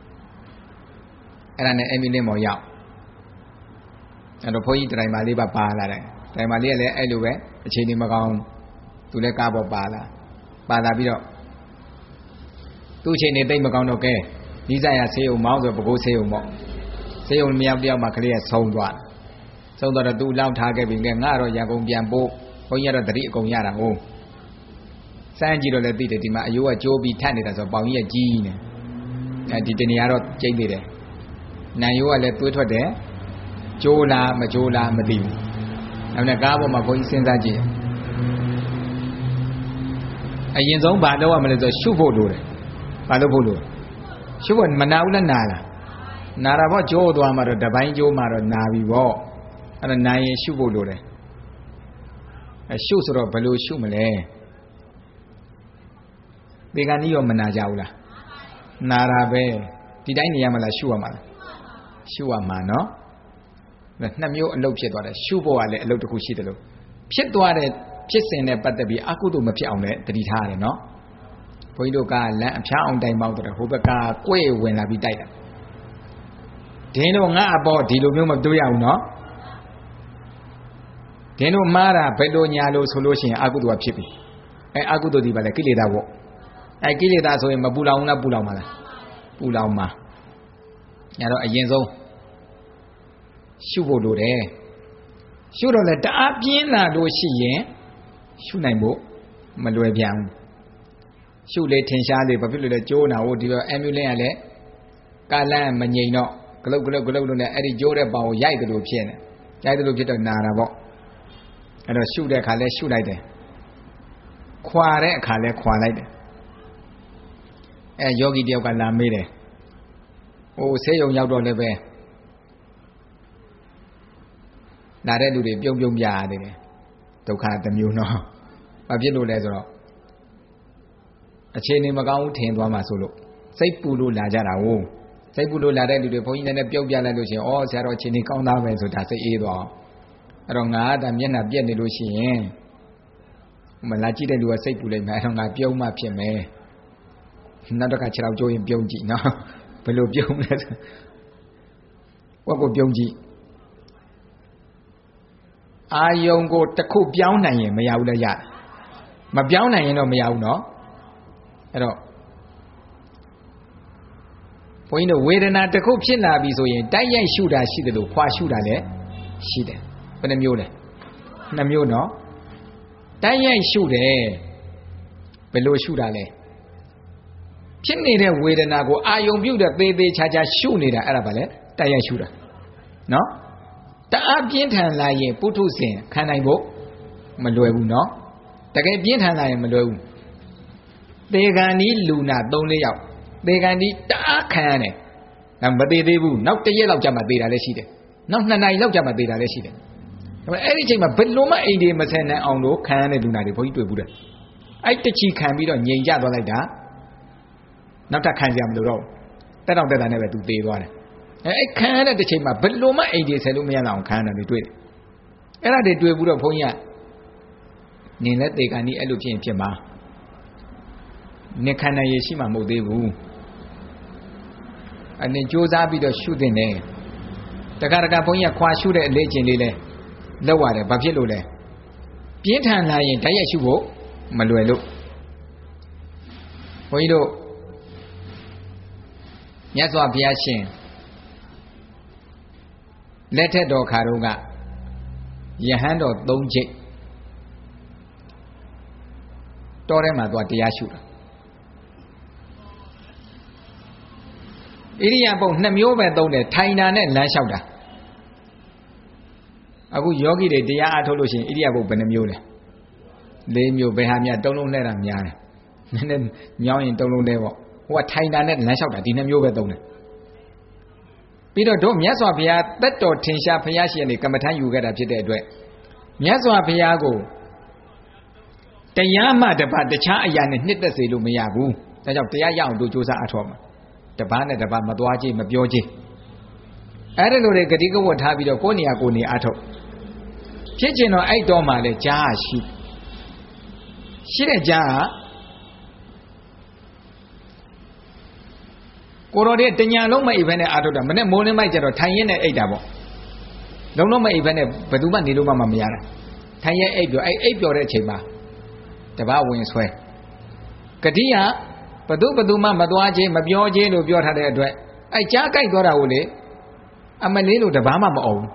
[SPEAKER 1] အဲ့ဒါနဲ့အမြုပ်လင့်မော်ရောက်အဲ့တော့ဘုန်းကြီးတိုင်မာလေးပါလာတယ်တိုင်မာလေးကလည်းအဲ့လိုပဲအချိန်ဒီမကောင်းသူလည်းကားပေါ်ပါလာပြီးတော့သူ့အချိန်နေတိတ်မကောင်းတော့ကဲဒီဆိုင်ရဆေးုံမောင်းဆိုပကိုးဆေးုံပေါ့ဆေးုံမြောက်တယောက်မှကလေးကဆုံးသွားတော့သူ့လောက်ထားခဲ့ပြီငါတော့ရန်ကုန်ပြန်ပို့ဘုန်းကြီးကတော့တတိအကုန်ရတာဟုတ်စမ်းကြည့်တော့လည်းသိတယ်ဒီမှာအယိုးကကျိုးပြီးထပ်နေတာဆိုပေါင်ကြီးကကြီးနေအဲဒီတနေရာတော့ကျိတ်သေးတယ်နံယိုးကလည်းသွေးထွက်တယ်ကျိုးလားမကျိုးလားမသိဘူးဒါနဲ့ကားပေါ်မှာဘုန်းကြီးစဉ်းစားကြည့်အရင်ဆုံးဘာလုပ်ရမလဲဆိုရှုဖို့လိုတယ်ဘာလုပ်ဖို့လိုရှုဖို့မနာဘူးလားနာလားနာတာပေါ့ကျိုးသွားမှတော့တပိုင်းကျိုးမှတော့နာပြီပေါ့အဲ့ဒါနာရင်ရှုဖို့လိုတယ်ရှုဆိုတော့ဘယ်လိုရှုမလဲဒီကနေ့ရောမနာကြဘူးလားနာတာပဲဒီတိုင်းနေရမလားရှုရမှာလားရှုရမှာနော်နှစ်မျိုးအလုပ်ဖြစ်သွားတယ်ရှုဖို့ကလည်းအလုပ်တစ်ခုရှိတယ်လို့ဖြစ်သွားတဲ့ဖြစ်စဉ်နဲ့ပတ်သက်ပြီးအကုသိုလ်မဖြစ်အောင်လည်းတတိထားရတယ်နော်ဘုန်းကြီးတို့ကလမ်းအဖျားအောင်တိုင်ပေါက်တယ်ဟိုဘက်ကကွဲ့ဝင်လာပြီးတိုက်တာဒင်းတို့ငါအပေါ်ဒီလိုမျိုးမတွေးရဘူးနော်ဒင်းတို့မှားတာဘယ်လိုညာလို့ဆိုလို့ရှိရင်အကုသိုလ်ကဖြစ်ပြီအကုသိုလ်ဒီပါလေကိလေသာပေါ့ကိလေသာဆိုရင်မပူလောင်ဘူးလားပူလောင်ပါလားပူလောင်ပါညတော့အရင်ဆုံးရှုဖို့လိုတယ်ရှုတော့လေတအားပြင်းလာလို့ရှိရင်ရှုနိုင်ဖို့မလွယ်ပြန်ဘူးရှုလေထင်ရှားလေဘာဖြစ်လို့လဲကျိုးနာဟိုဒီတော့အမြူလင်းကလည်းကာလန်မငိမ်တော့ဂလုတ်လို့နဲ့အဲ့ဒီကျိုးတဲ့ပေါင်ကိုရိုက်တယ်လို့ဖြစ်နေရိုက်တယ်လို့ဖြစ်တော့နာတာပေါ့အဲ့တော့ရှုတဲ့အခါလဲရှုလိုက်တယ်ခွာတဲ့အခါလဲခွာလိုက်တယ်ယောဂီတယောက်ကလာမေးတယ်ဟိုဆေးရုံရောက်တော့လည်းပဲလာတဲ့လူတွေပြုံပြရသေးတယ်ဒုက္ခတစ်မျိုးနော်ဘာဖြစ်လို့လဲဆိုတော့အခြေအနေမကောင်းဘူးထင်သွားမှဆိုလို့စိတ်ပူလို့လာကြတာဟုတ်စိတ်ပူလို့လာတဲ့လူတွေဘုန်းကြီးလည်းပြုံပြလိုက်လို့ရှိရင်ဆရာတော်အခြေအနေကောင်းသားပဲဆိုတာစိတ်အေးသွားအဲ့တော့ငါကမျက်နှာပြက်နေလို့ရှိရင်မလာကြည့်တဲ့လူကစိတ်ပူလိုက်မယ်အဲ့တော့ငါပြုံးမှဖြစ်မယ်နောက်တစ်ခါခြေထောက်ကျိုးရင်ပြုံးကြည့်နော်ဘယ်လိုပြုံးလဲဝက်ကိုပြုံးကြည့်အာယုံကိုတစ်ခုပြောင်းနိုင်ရင်မရဘူးလေရမပြောင်းနိုင်ရင်တော့မရဘူးနော်အဲ့တော့ဘုန်းကြီးတို့ဝေဒနာတစ်ခုဖြစ်လာပြီဆိုရင်တိုက်ရိုက်ရှုတာရှိတယ်လို့ခွာရှုတာလည်းရှိတယ်ဘယ်နှမျိုးလဲနှစ်မျိုးနော်တိုက်ရိုက်ရှုတယ်ဘယ်လိုရှုတာလဲဖြစ်နေတဲ့ဝေဒနာကိုအာယုံပြုတ်တဲ့သေးသေးချာချာရှုနေတာအဲ့ဒါပါလေတိုက်ရိုက်ရှုတာနော်တအားပြင်းထန်လာရင်ပုထုဇဉ်ခံနိုင်ဖို့မလွယ်ဘူးနော်တကယ်ပြင်းထန်လာရင်မလွယ်ဘူးသေဂန်ဒီလူနာ3-4ယောက်သေကန်ဒီတအားခံရတယ်ဒါမသေးသေးဘူးနောက်တစ်ရက်လောက်ကြာမှသေတာလည်းရှိတယ်နောက်2 နာရီလောက်ကြာမှသေတာလည်းရှိတယ်ဒါပေမဲ့အဲ့ဒီအချိန်မှာဘယ်လိုမှအိမ်တွေမဆန်နိုင်အောင်လို့ခံရတဲ့လူနာတွေဘုန်းကြီးတွေ့ဘူးတယ်အဲ့တချီခံပြီးတော့ငြိမ်ကျသွားလိုက်တာနောက်ထပ်ခံကြမလို့တော့တက်တော့တက်တာနဲ့ပဲသူသေသွားတယ်အဲ့ခံရတဲ့တစ်ချိန်မှာဘယ်လိုမှအိမ်တွေဆယ်လို့မရအောင်ခံရတယ်တွေ့တယ်အဲ့ဒါတွေတွေ့ဘူးတော့ဘုန်းကြီးကနင်လည်းသေကန်ဒီအဲ့လိုဖြစ်ရင်ဖြစ်မှာနင်ခံနိုင်ရရှိမှမဟုတ်သေးဘူးအနေစ조사ပြီးတော့ရှုတင်တယ်တခါတခါဘုန်းကြီးကခွာရှုတဲ့အလေးကျင်လေးလဲလောက်ရတယ်ဘာဖြစ်လို့လဲပြင်းထန်လာရင်ဓာတ်ရိုက်ရှုဖို့မလွယ်လို့ဘုန်းကြီးတို့မြတ်စွာဘုရားရှင်လက်ထက်တော်ခါတော့ကယဟန်တော်3 ကျိတ်တော်ထဲမှာသွားတရားရှုတာဣရိယာပုတ်2 မျိုးပဲသုံးတယ်ထိုင်တာနဲ့လမ်းလျှောက်တာအခုယောဂီတွေတရားအားထုတ်လို့ရှိရင်ဣရိယာပုတ်ဘယ်နှမျိုးလဲ4 မျိုးဘယ်ဟာများ3 လုံးနဲ့တာများတယ်နည်းနည်းညောင်းရင်3 လုံးနဲ့ပေါ့ဟိုကထိုင်တာနဲ့လမ်းလျှောက်တာဒီ2 မျိုးပဲသုံးတယ်ပြီးတော့တို့မြတ်စွာဘုရားသက်တော်ထင်ရှားဘုရားရှင်နေကမ္မထမ်းယူခဲ့တာဖြစ်တဲ့အတွက်မြတ်စွာဘုရားကိုတရားမှတပါတခြားအရာနဲ့နှစ်သက်စေလို့မရဘူးဒါကြောင့်တရားရအောင်တို့စ조사အထောက်မှာတပားနဲ့တပားမသွားကြည့်မပြောကြည့်အဲ့ဒါလိုတွေဂတိကဝတ်ထားပြီးတော့ကိုယ်နေရာကိုယ်နေအထောက်ဖြစ်ကျင်တော့အဲ့တော့မှလည်းကြားရှိတဲ့ကြားကိုတော်တဲ့တညာလုံးမအိပ်ဘဲနဲ့အာထုတ်တာမနဲ့မိုးလင်းမိုက်ကြတော့ထိုင်ရင်နဲ့အိပ်တာပေါ့လုံးလုံးမအိပ်ဘဲနဲ့ဘယ်သူမှနေလို့မှမရတာထိုင်ရင်အိပ်ပြောအိပ်ပြောတဲ့အချိန်မှာတပားဝင်ဆွဲဂတိကဘသူမှမသွားခြင်းမပြောခြင်းလို့ပြောထားတဲ့အတွက်အဲ့ကြားကြိုက်သွားတာကိုလေအမလေးလို့တပားမှမအောင်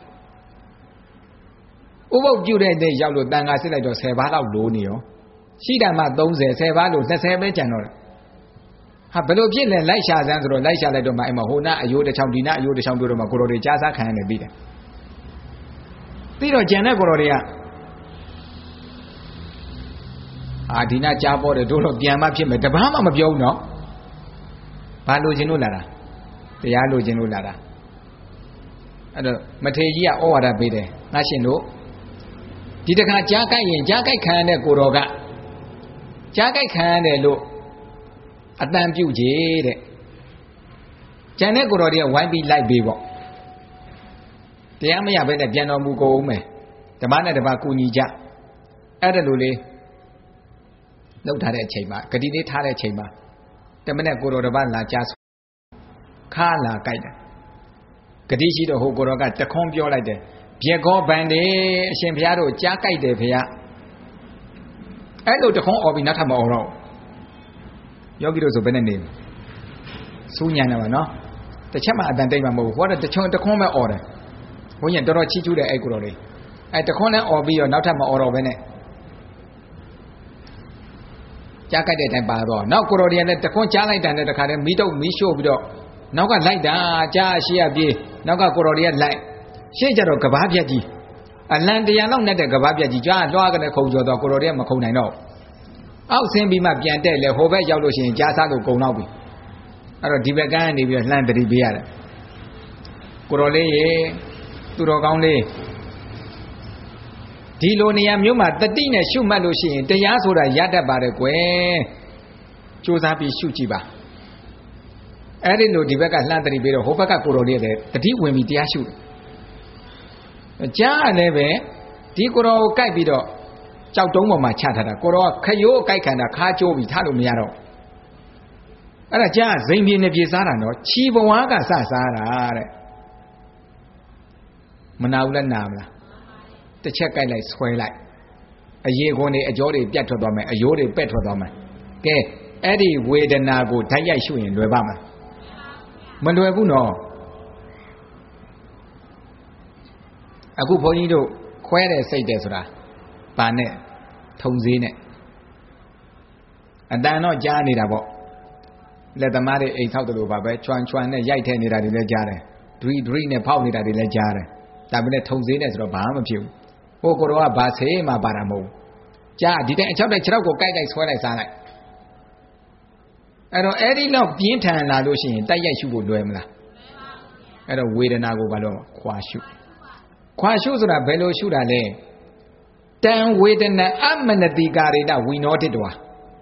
[SPEAKER 1] ဥပုပ်ပြုတဲ့နေ့ရောက်လို့တန်ခါစစ်လိုက်တော့10 ပါးလောက်လိုနေရောရှိတာမှ30 10 ပါးလို့20ပဲကျန်တော့တယ်ဟာဘယ်လိုဖြစ်လဲလိုက်ရှာစမ်းဆိုတော့လိုက်ရှာလိုက်တော့မှအဲ့မှာဟိုနာအယိုးတစ်ချောင်းဒီနာအယိုးတစ်ချောင်းတို့တော့မှကိုတော်တွေကြားစားခံရတယ်ပြီးတယ်ပြီးတော့ကျန်တဲ့ကိုတော်တွေကဒီနာကြားပေါ်တယ်တို့တော့ပြန်မှဖြစ်မယ်တပားမှမပြောဘူးနော်ဘာလို့ခြင်းလို့လာတာတရားလို့ခြင်းလို့လာတာအဲ့တော့မထေကြီးကဩဝါဒပေးတယ်ငါရှင်တို့ဒီတခါကြားကြိုက်ရင်ကြားကြိုက်ခံရတဲ့ကိုတော်ကကြားကြိုက်ခံရတယ်လို့အတန်ပြုတ်ကြီးတဲ့ကျန်တဲ့ကိုတော်တွေကဝိုင်းပြီးလိုက်ပေးပေါ့တရားမရဘဲနဲ့ပြန်တော်မူကုန်မယ်ဓမ္မနဲ့တပါကူညီကြအဲ့ဒါလိုလေးလောက်ထားတဲ့အချိန်မှာဂတိလေးထားတဲ့အချိန်မှာတမနဲ့ကိုတော်တစ်ပါးလာကြားခါလာကြိုက်တယ်ဂတိရှိတော့ဟိုကိုတော်ကတခွန်းပြောလိုက်တယ်ပြေကောဗန်တယ်အရှင်ဘုရားတို့ကြားကြိုက်တယ်ဘုရားအဲ့လိုတခွန်းអော်ပြီးနောက်ထပ်မអော်တော့ယောဂီတို့ဆိုဘယ်နဲ့နေစူးညံနေပါနော်တစ်ချက်မှအတန်တိတ်မှမဟုတ်ဘူးဟောတော့တခွန်းပဲអော်တယ်ဘုန်းကြီးတော်တော်ချီးကျူးတယ်အဲ့ကိုတော်လေးအဲ့တခွန်းနဲ့អော်ပြီးတော့နောက်ထပ်မអော်တော့ဘဲနဲ့ကြားကြိုက်တဲ့အတိုင်းပါတော့နောက်ကိုတော်တွေကလည်းတခွန်းကြားလိုက်တာနဲ့တခါတည်းမီးတုပ်မီးရှို့ပြီးတော့နောက်ကလိုက်တာကြားရှေ့ရပြေးနောက်ကကိုတော်တွေကလိုက်ရှေ့ကျတော့ကဘာပြက်ကြီးအလံ100လောက်နဲ့တဲ့ကဘာပြက်ကြီးကြားလွှားကနေခုံကျော်တော့ကိုတော်တွေကမခုံနိုင်တော့အောက်ဆင်းပြီးမှပြန်တက်လေဟိုဘက်ရောက်လို့ရှိရင်ကြားစားလို့ကုံတော့ပြီအဲ့တော့ဒီဘက်ကနေပြီးတော့လှမ်းတတိပေးရတယ်ကိုတော်လေးရေသူတော်ကောင်းလေးဒီလိုနေရာမျိုးမှာတတိနဲ့ရှုမှတ်လို့ရှိရင်တရားဆိုတာရတတ်ပါတယ်ကွယ်စူးစမ်းပြီးရှုကြည့်ပါအဲ့ဒီလိုဒီဘက်ကလှမ်းတတိပေးတော့ဟိုဘက်ကကိုတော်လေးလည်းတတိဝင်ပြီးတရားရှုတယ်ကြားလည်းပဲဒီကိုတော်ကိုကြိုက်ပြီးတော့ကြောက်တုံးပေါ်မှာချထားတာကိုတော့ခရိုးအကြိုက်ခံတာခါကျိုးပြီးထားလို့မရတော့အဲ့ဒါကြားဇိမ်ပြေနေပြေစားတာနော်ခြီဘဝကစစားတာတဲ့မနာဘူးလားနာမလားတစ်ချက်ကြိုက်လိုက်ဆွဲလိုက်အရေခွန်တွေအကြောတွေပြတ်ထွက်သွားမယ်အယိုးတွေပက်ထွက်သွားမယ်ကဲအဲ့ဒီဝေဒနာကိုဓာတ်ရိုက်ရှုရင်လွယ်ပါမလားမလွယ်ဘူးနော်အခုဘုန်းကြီးတို့ခွဲတဲ့စိတ်တယ်ဆိုတာပါနဲ့ထုံစည်းနဲ့အတန်တော့ကြားနေတာပေါ့လက်သမားတွေအိမ်ဆောက်တယ်လို့ပါပဲချွမ်ချွမ်နဲ့ရိုက်ထဲနေတာတွေလည်းကြားတယ်ဒရီဒရီနဲ့ဖောက်နေတာတွေလည်းကြားတယ်ဒါပေမဲ့ထုံစည်းနဲ့ဆိုတော့ဘာမှမဖြစ်ဘူးဟိုကိုတော့ကဘာဆေးမှပါတာမဟုတ်ဘူးကြားဒီတိုင်းအချောက်တဲ့6ကိုကြိုက်ဆွဲလိုက်စားလိုက် Eri lo pintan la lo shin tayai shu bo luai mala Vedana go balo Kwashuဆိုတာဘယ်လိုရှုတာလဲတံဝေဒနာအမနတိကာရိတဝိနောတိတော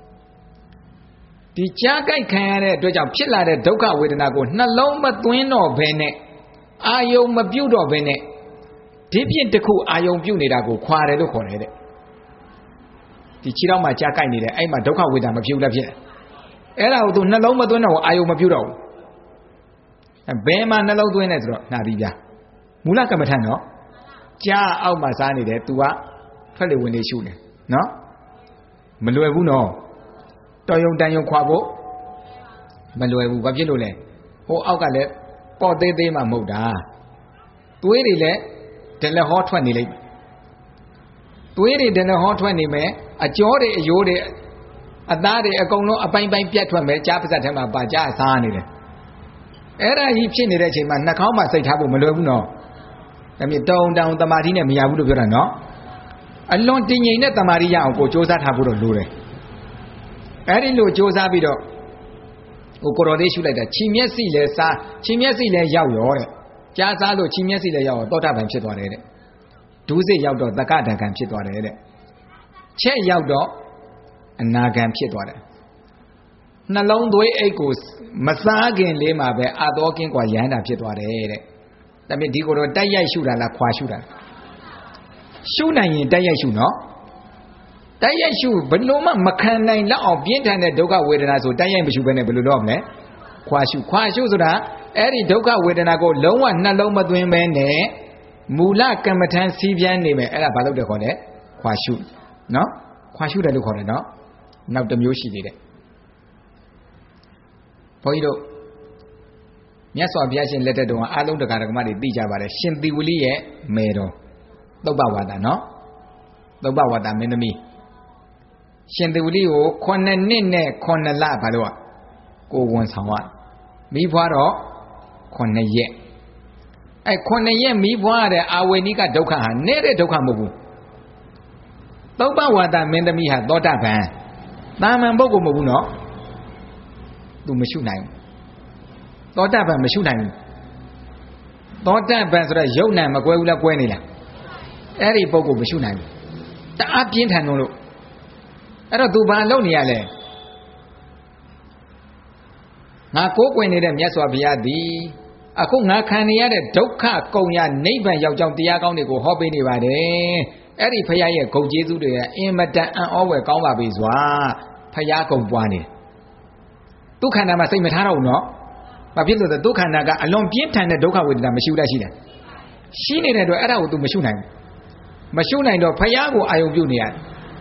[SPEAKER 1] ဒီကြားကြိုက်ခံရတဲ့အတွက်ကြောင့်ဖြစ်လာတဲ့ဒုက္ခဝေဒနာကိုနှလုံးမသွင်းတော့ဘဲနဲ့အာယုံမပြုတ်တော့ဘဲနဲ့ဒီဖြင့်တစ်ခုအာယုံပြုတ်နေတာကိုခွာတယ်လို့ခေါ်တယ်တဲ့ဒီခြေထောက်မှာကြားကြိုက်နေတယ်အဲ့မှာဒုက္ခဝေဒနာမဖြစ်ဘူးလားဖြစ်တယ်အဲ့ဒါကိုသူနှလုံးမသွင်းတော့အာယုံမပြုတ်တော့ဘူးဘယ်မှာနှလုံးသွင်းလဲဆိုတော့နှာသီးပြမူလကမ္မထနော်ကြားအောက်မှာစားနေတယ် तू ကထွက်လေဝင်လေရှုနေနော်မလွယ်ဘူးနော်တော်ယုံတန်ယုံခွာဖို့မလွယ်ဘူးဘာဖြစ်လို့လဲဟိုအောက်ကလည်းပေါ့သေးသေးမှမဟုတ်တာသွေးတွေလည်းဒလဟောထွက်နေလိမ့်သွေးတွေဒလဟောထွက်နေမယ်အကြောတွေအယိုးတွေအသားတွေအကုန်လုံးအပိုင်းပိုင်းပြတ်ထွက်မယ်ကြားပါးစပ်ထဲမှာပါကြားအစားနေတယ်အဲ့ဒါကြီးဖြစ်နေတဲ့အချိန်မှာနှာခေါင်းမှာစိတ်ထားဖို့မလွယ်ဘူးနော်ဒါမြင်တောင်းတတမာတိနဲ့မရဘူးလို့ပြောတာနော်အလွန်တင်ငိမ်တဲ့တမာတိရအောင်ကိုစ조사ထားဖို့တော့လိုတယ်အဲ့ဒီလိုစ조사ပြီးတော့ဟိုကိုတော်သေးရှုလိုက်တာခြိမျက်စိလဲစားခြိမျက်စိလဲရောက်ရောတဲ့ကြားစားလို့ခြိမျက်စိလဲရောက်တော့တောတာပန်ဖြစ်သွားတယ်တဲ့ဒုစိတ်ရောက်တော့တက္ကဒကံဖြစ်သွားတယ်တဲ့ချက်ရောက်တော့အနာဂံဖြစ်သွားတယ်နှလုံးသွေးအိတ်ကိုမစားခင်လေးမှာပဲအာတော်ကင်းกว่าရဟန္တာဖြစ်သွားတယ်တဲ့ဒါပေမဲ့ဒီကိုတော့တိုက်ရိုက်ရှုတာလားခွာရှုတာရှုနိုင်ရင်တိုက်ရိုက်ရှုနော်တိုက်ရိုက်ရှုဘယ်လိုမှမခံနိုင်လောက်အောင်ပြင်းထန်တဲ့ဒုက္ခဝေဒနာဆိုတိုက်ရိုက်မရှုဘဲနဲ့ဘယ်လိုလုပ်မလဲခွာရှုဆိုတာအဲ့ဒီဒုက္ခဝေဒနာကိုလုံးဝနှလုံးမသွင်းဘဲနဲ့မူလကမ္မထံစီးပြန်နေမယ်အဲ့ဒါဘာလို့တဲ့ခေါ်လဲခွာရှုနော်ခွာရှုတယ်လို့ခေါ်တယ်နော်နောက်တစ်မျိုးရှိသေးတယ်ဘုန်းကြီးတို့မြတ်စွာဘုရားရှင်လက်ထက်တုန်းကအားလုံးတရားဓမ္မတွေသိကြပါတယ်ရှင်သီဝလိရဲ့မယ်တော်သုဘဝါဒနော်သုဘဝါဒမင်းသမီးရှင်သီဝလိကို9နှစ်နဲ့9လဘာလို့ကိုဝန်ဆောင်ရမိဘွားတော့9ရက်အဲ့9ရက်မိဘွားရတဲ့အာဝေနိကဒုက္ခဟာနေတဲ့ဒုက္ခမဟုတ်ဘူးသုဘဝါဒမင်းသမီးဟာသောတာပန်တာမန်ပုဂ္ဂိုလ်မဟုတ်ဘူးနော်သူမရှုနိုင်ဘူးသောတာပန်မရှုနိုင်ဘူးသောတာပန်ဆိုတော့ယုံနာမကွဲဘူးလားကွဲနေလားအဲ့ဒီပုဂ္ဂိုလ်မရှုနိုင်ဘူးတအားပြင်းထန်လို့အဲ့တော့သူဘာလုပ်နေရလဲငါကိုးကွယ်နေတဲ့မြတ်စွာဘုရားသည်အခုငါခံနေရတဲ့ဒုက္ခကုန်ရနိဗ္ဗာန်ရောက်ကြောင်းတရားကောင်းတွေကိုဟောပေးနေပါတယ်အဲ့ဒီဘုရားရဲ့ဂုဏ်ကျေးဇူးတွေကအင်မတန်အံ့ဩဖွယ်ကောင်းပါပြီစွာဘုရားဂုဏ်ပွားနေဒုက္ခနာမှာစိတ်မထားတော့ဘူးနော်ဘာဖြစ်လို့လဲဒုက္ခနာကအလွန်ပြင်းထန်တဲ့ဒုက္ခဝေဒနာမရှိဘူးလားရှိတယ်ရှိနေတဲ့အတွက်အဲ့ဒါကို तू မရှုနိုင်ဘူးမရှုနိုင်တော့ဘုရားကိုအာယုံပြုနေရတယ်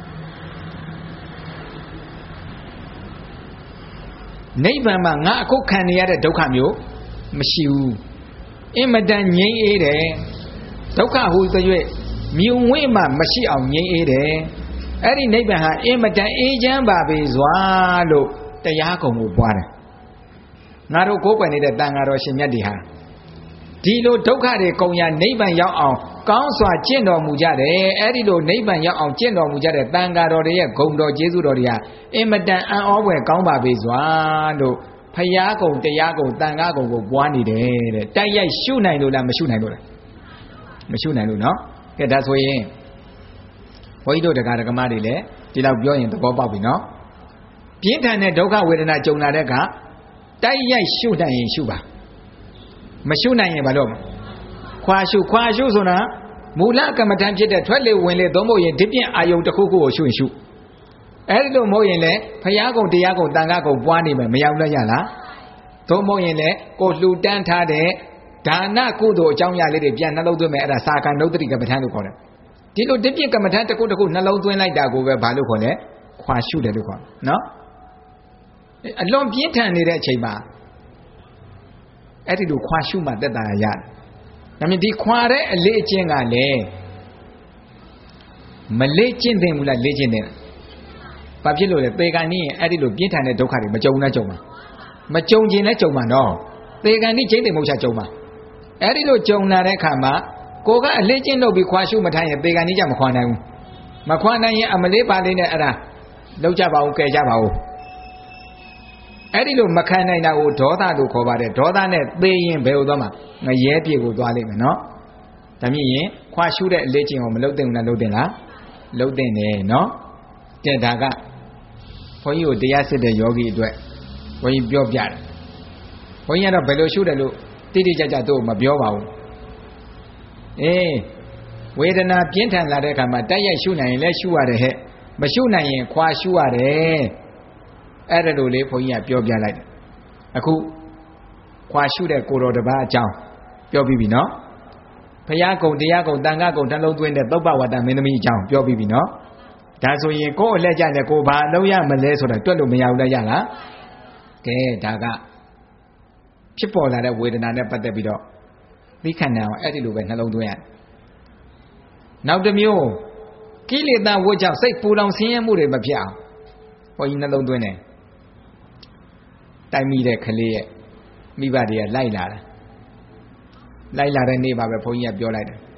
[SPEAKER 1] နိဗ္ဗာန်မှာငါအခုခံနေရတဲ့ဒုက္ခမျိုးမရှိဘူးအင်မတန်ငြိမ်းအေးတယ်ဒုက္ခဟူသွေးမြုံဝိမှမရှိအောင်ငြိမ်းအေးတယ်အဲ့ဒီနိဗ္ဗာန်ဟာအင်မတန်အေးချမ်းပါပေစွာလို့တရားကုံကိုပွားတယ်ငါတို့ကိုးကွယ်နေတဲ့တန်ဃာတော်ရှင်မြတ်တွေဟာဒီလိုဒုက္ခတွေကုန်ရနိဗ္ဗာန်ရောက်အောင်ကောင်းစွာကျင့်တော်မူကြတယ်အဲ့ဒီလိုနိဗ္ဗာန်ရောက်အောင်ကျင့်တော်မူကြတဲ့တန်ဃာတော်တွေရဲ့ဂုဏ်တော်ကျေးဇူးတော်တွေဟာအင်မတန်အံ့ဩဖွယ်ကောင်းပါပေစွာလို့ဖယားကုံတရားကုံတန်ဃာကုံကိုပွားနေတယ်တဲ့တိုက်ရိုက်ရှုနိုင်လို့လားမရှုနိုင်လို့လားမရှုနိုင်လို့နော်ကဲဒါဆိုရင်ဘုန်းကြီးတို့တရားဓမ္မတွေလည်းဒီလောက်ပြောရင်သဘောပေါက်ပြီနော်ပြင်းထန်တဲ့ဒုက္ခဝေဒနာကြုံလာတဲ့အခါတိုက်ရိုက်ရှုနိုင်ရင်ရှုပါမရှုနိုင်ရင်ဘာလို့ခွာရှုဆိုတာမူလကမ္မဋ္ဌာန်းဖြစ်တဲ့ထွက်လေဝင်လေသုံးဖို့ရင်ဒီပြင့်အာယုံတစ်ခုခုကိုရှုရင်ရှုအဲ့ဒီလိုမဟုတ်ရင်လည်းဘုရားကုံတရားကုံတန်ခါကုံပွားနေမယ်မရောက်လည်းရလားသုံးမဟုတ်ရင်လည်းကိုလှူတန်းထားတဲ့ဒါနကုသိုလ်အကြောင်းအရာလေးတွေပြန်နှလုံးသွင်းမယ်အဲ့ဒါစာကနုတ္တိကမ္မဋ္ဌာန်းလို့ခေါ်တယ်ဒီလိုဒီပြင့်ကမ္မဋ္ဌာန်းတစ်ခုတစ်ခုနှလုံးသွင်းလိုက်တာကိုပဲဘာလို့ခေါ်လဲခွာရှုတယ်လို့ခေါ်နော်အလွန်ပြင်းထန်နေတဲ့အချိန်မှာအဲ့ဒီလိုခွာရှုမှတက်တာရတယ်။ဒါမြင်ဒီခွာတဲ့အလေးအကျင့်ကလည်းမလေ့ကျင့်သင့်ဘူးလားလေ့ကျင့်သင့်။ဘာဖြစ်လို့လဲသေကံနည်းရင်အဲ့ဒီလိုပြင်းထန်တဲ့ဒုက္ခတွေမကြုံနဲ့ကြုံမှာ။မကြုံခြင်းလည်းကြုံမှာနော်။သေကံနည်းကျင့်တယ်မဟုတ်ချကြုံမှာ။အဲ့ဒီလိုကြုံလာတဲ့အခါမှာကိုကအလေးကျင့်လုပ်ပြီးခွာရှုမထိုင်ရင်သေကံနည်းကြမခွာနိုင်ဘူး။မခွာနိုင်ရင်အမလေးပါလေးနဲ့အဲ့ဒါလောက်ကြပါဦးကဲကြပါဦး။အဲ့ဒီလိုမခံနိုင်တာကိုဒေါသလို့ခေါ်ပါတယ်ဒေါသနဲ့သေရင်ဘယ်လိုသွားမှာငရဲပြေကိုသွားလိမ့်မယ်နော်ဒါမြင်ရင်ခွာရှုတဲ့အလေးချင်းကိုမလုပ်သင့်ဘူးလားလုပ်သင့်လားလုပ်သင့်တယ်နော်တဲ့ဒါကဘုန်းကြီးကိုတရားစစ်တဲ့ယောဂီအတွက်ဘုန်းကြီးပြောပြတယ်ဘုန်းကြီးကတော့ဘယ်လိုရှုတယ်လို့တိတိကျကျတို့မပြောပါဘူးဝေဒနာပြင်းထန်လာတဲ့အခါမှာတိုက်ရိုက်ရှုနိုင်ရင်လည်းရှုရတယ်ဟဲ့မရှုနိုင်ရင်ခွာရှုရတယ်အဲ့ဒါလိုလေးဘုန်းကြီးကပြောပြလိုက်တယ်အခုခွာရှုတဲ့ကိုတော်တစ်ပါးအကြောင်းပြောပြီးပြီနော်ဘုရားကုံတရားကုံတန်ခါကုံနှလုံးသွင်းတဲ့သုပ္ပဝတ္တမင်းသမီးအကြောင်းပြောပြီးပြီနော်ဒါဆိုရင်ကိုယ်အလှည့်ကြတယ်ကိုဘာလုပ်ရမလဲဆိုတာတွက်လို့မရဘူးလားရလားကဲဒါကဖြစ်ပေါ်လာတဲ့ဝေဒနာနဲ့ပတ်သက်ပြီးတော့သိခံနိုင်အောင်အဲ့ဒီလိုပဲနှလုံးသွင်းရတယ်နောက်တစ်မျိုးကိလေသာဝတ်ကြောင့်စိတ်ပူလောင်ဆင်းရဲမှုတွေမဖြစ်အောင်ဘုန်းကြီးနှလုံးသွင်းတယ်တိုက်မိတဲ့ကလေးရဲ့မိဘတွေကလိုက်လာတယ်လိုက်လာတဲ့နေ့ပါပဲဘုန်းကြီးကပြောလိုက်တယ်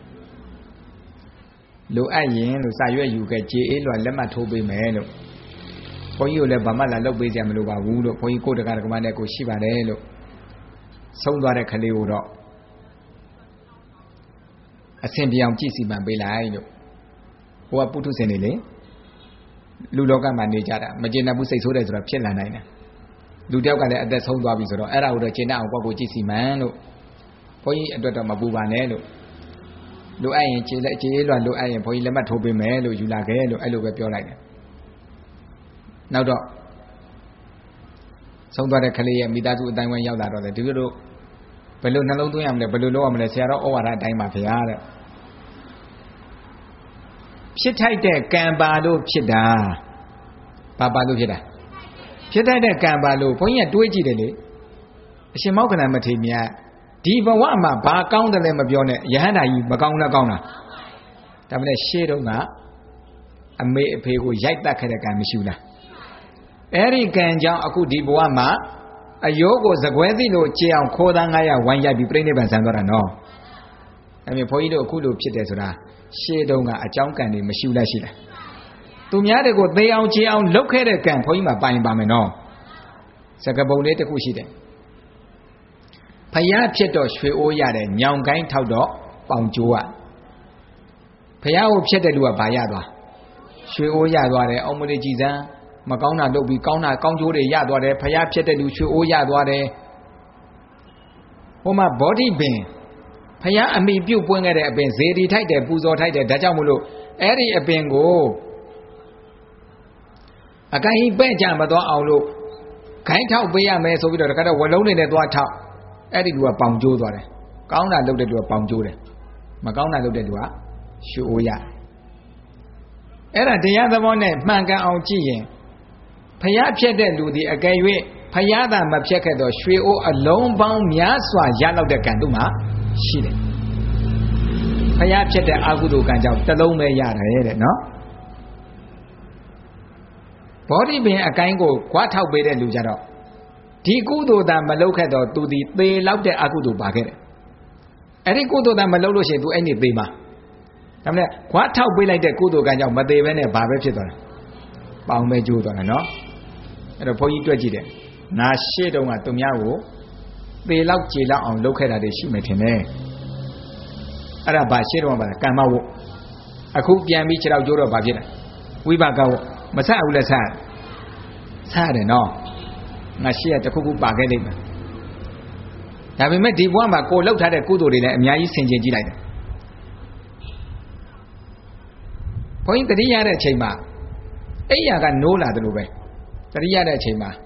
[SPEAKER 1] လိုအပ်ရင်လို့စာရွက်ယူခဲ့ကြေအေးလွယ်လက်မှတ်ထိုးပေးမယ်လို့ဘုန်းကြီးကိုလည်းဘာမှလာလုပ်ပေးစရာမလိုပါဘူးလို့ဘုန်းကြီးကိုတက္ကမနဲ့ကိုရှိပါတယ်လို့ဆုံးသွားတဲ့ကလေးကိုတော့အစဉ်ပြောင်ကြည့်စီမံပေးလိုက်လို့ဟိုကပုထုဇဉ်တွေလေလူလောကမှာနေကြတာမကျေနပ်ဘူးစိတ်ဆိုးတယ်ဆိုတော့ဖြစ်လာနိုင်တယ်လူတယောက်ကလည်းအသက်ဆုံးသွားပြီဆိုတော့အဲ့ဒါကိုတော့ကျေနပ်အောင်ကိုယ့်ကိုကြည့်စီမံလို့ဘုန်းကြီးအတွက်တော့မပူပါနဲ့လို့လိုအပ်ရင်ခြေအေးလွှမ်းလိုအပ်ရင်ဘုန်းကြီးလက်မှတ်ထိုးပေးမယ်လို့ယူလာခဲ့လို့အဲ့လိုပဲပြောလိုက်တယ်နောက်တော့ဆုံးသွားတဲ့ကလေးရဲ့မိသားစုအတိုင်းဝိုင်းရောက်လာတော့လေဒီလိုတို့ဘယ်လိုနှလုံးသွင်းရမလဲဘယ်လိုလုပ်ရမလဲဆရာတော်ဩဝါဒအတိုင်းပါဗျာတဲ့ဖြစ်ထိုက်တဲ့ကံပါလို့ဖြစ်တာဘာပါလို့ဖြစ်တာဖြစ်ထိုက်တဲ့ကံပါလို့ဘုန်းကြီးကတွေးကြည့်တယ်လေအရှင်မောက္ခဏမထေရမြတ်ဒီဘဝမှာဘာကောင်းတယ်လဲမပြောနဲ့ယဟန္တာကြီးမကောင်းလားကောင်းလားဒါပေမဲ့ရှေ့တုန်းကအမေအဖေကိုရိုက်တတ်ခဲ့တဲ့ကံမရှိဘူးလားအဲ့ဒီကံကြောင့်အခုဒီဘဝမှာအယောကိုစကွဲသိလို့ကြေအောင်ခိုးသား900ဝိုင်းရိုက်ပြီးပြိဋိဘံဆံသွားတာနော်အဲ့မြဘုန်းကြီးတို့အခုလိုဖြစ်တယ်ဆိုတာရှေ့တုန်းကအကြောင်းကံတွေမရှိဘူးလားရှိလားသူများတွေကိုသေအောင်ကြေအောင်လုပ်ခဲ့တဲ့ကံဘုန်းကြီးမှာပိုင်ပါမယ်နော်စကပုံလေးတစ်ခုရှိတယ်ဖယားဖြစ်တော့ရွှေအိုးရတယ်ညောင်ကိုင်းထောက်တော့ပေါင်ကျိုးอ่ะဖယားကိုဖြစ်တဲ့လူကဘာရသွားရွှေအိုးရသွားတယ်အောင်မလေးကြည်စမ်းမကောင်းတာလုပ်ပြီးကောင်းတာကောင်းကျိုးတွေရသွားတယ်ဖယားဖြစ်တဲ့လူရွှေအိုးရသွားတယ်ဟိုမှာဘောဓိပင်ဖယားအမိပြုတ်ပွင့်ခဲ့တဲ့အပင်ဇေဒီထိုက်တယ်ပူဇော်ထိုက်တယ်ဒါကြောင့်မလို့အဲ့ဒီအပင်ကိုအကိုင်းပဲ့ကြမသွားအောင်လို့ခိုင်းထောက်ပေးရမယ်ဆိုပြီးတော့တခါတော့ဝလုံးတွေနဲ့သွားထောက်အဲ့ဒီလူကပေါင်ကျိုးသွားတယ်ကောင်းတာလုပ်တဲ့လူကပေါင်ကျိုးတယ်မကောင်းတာလုပ်တဲ့လူကရွှေအိုးရအဲ့ဒါတရားသဘောနဲ့မှန်ကန်အောင်ကြည့်ရင်ဖယားဖြစ်တဲ့လူဒီအကယ်၍ဖယားသာမဖြစ်ခဲ့တော့ရွှေအိုးအလုံးပေါင်းများစွာရလောက်တဲ့ကံသူ့မှာရှိတယ်ဖယားဖြစ်တဲ့အာဟုတုကံကြောင့်တစ်လုံးပဲရတယ်တဲ့နော်ဘောဓိပင်အကိုင်းကိုခွားထောက်ပေးတဲ့လူကြတော့ဒီကုသိုလ်သာမလုပ်ခဲ့တော့သူဒီသေလောက်တဲ့အကုသိုလ်ပါခဲ့တယ်အဲ့ဒီကုသိုလ်သာမလုပ်လို့ရှိရင်သူအဲ့ဒီသေမှာဒါမှမဟုတ်ခွားထောက်ပေးလိုက်တဲ့ကုသိုလ်ကံကြောင့်မသေးဘဲနဲ့ဘာပဲဖြစ်သွားတာပေါင်ပဲကျိုးသွားတာနော်အဲ့တော့ဘုန်းကြီးတွေ့ကြည့်တယ်ငါရှေ့တုန်းကသူများကိုသေလောက်ကြေလောက်အောင်လုပ်ခဲ့တာတွေရှိမယ်ထင်တယ်အဲ့ဒါဘာရှေ့တုန်းကပါကံမဝတ်အခုပြန်ပြီးခြေထောက်ကျိုးတော့ဘာဖြစ်လဲဝိပါကဝတ်မဆတ်ဘူးလဲဆတ်ရတယ်နော်ငါရှေ့ကတခုခုပါခဲ့လိမ့်မယ်ဒါပေမဲ့ဒီဘဝမှာကိုလှုပ်ထားတဲ့ကုသိုလ်တွေလည်းအများကြီးဆင်ခြင်ကြည့်လိုက်တယ်ဘုန်းကြီးတတိရတဲ့အချိန်မှာအိယာကနိုးလာတယ်လို့ပဲတတိရတဲ့အချိန်မှာ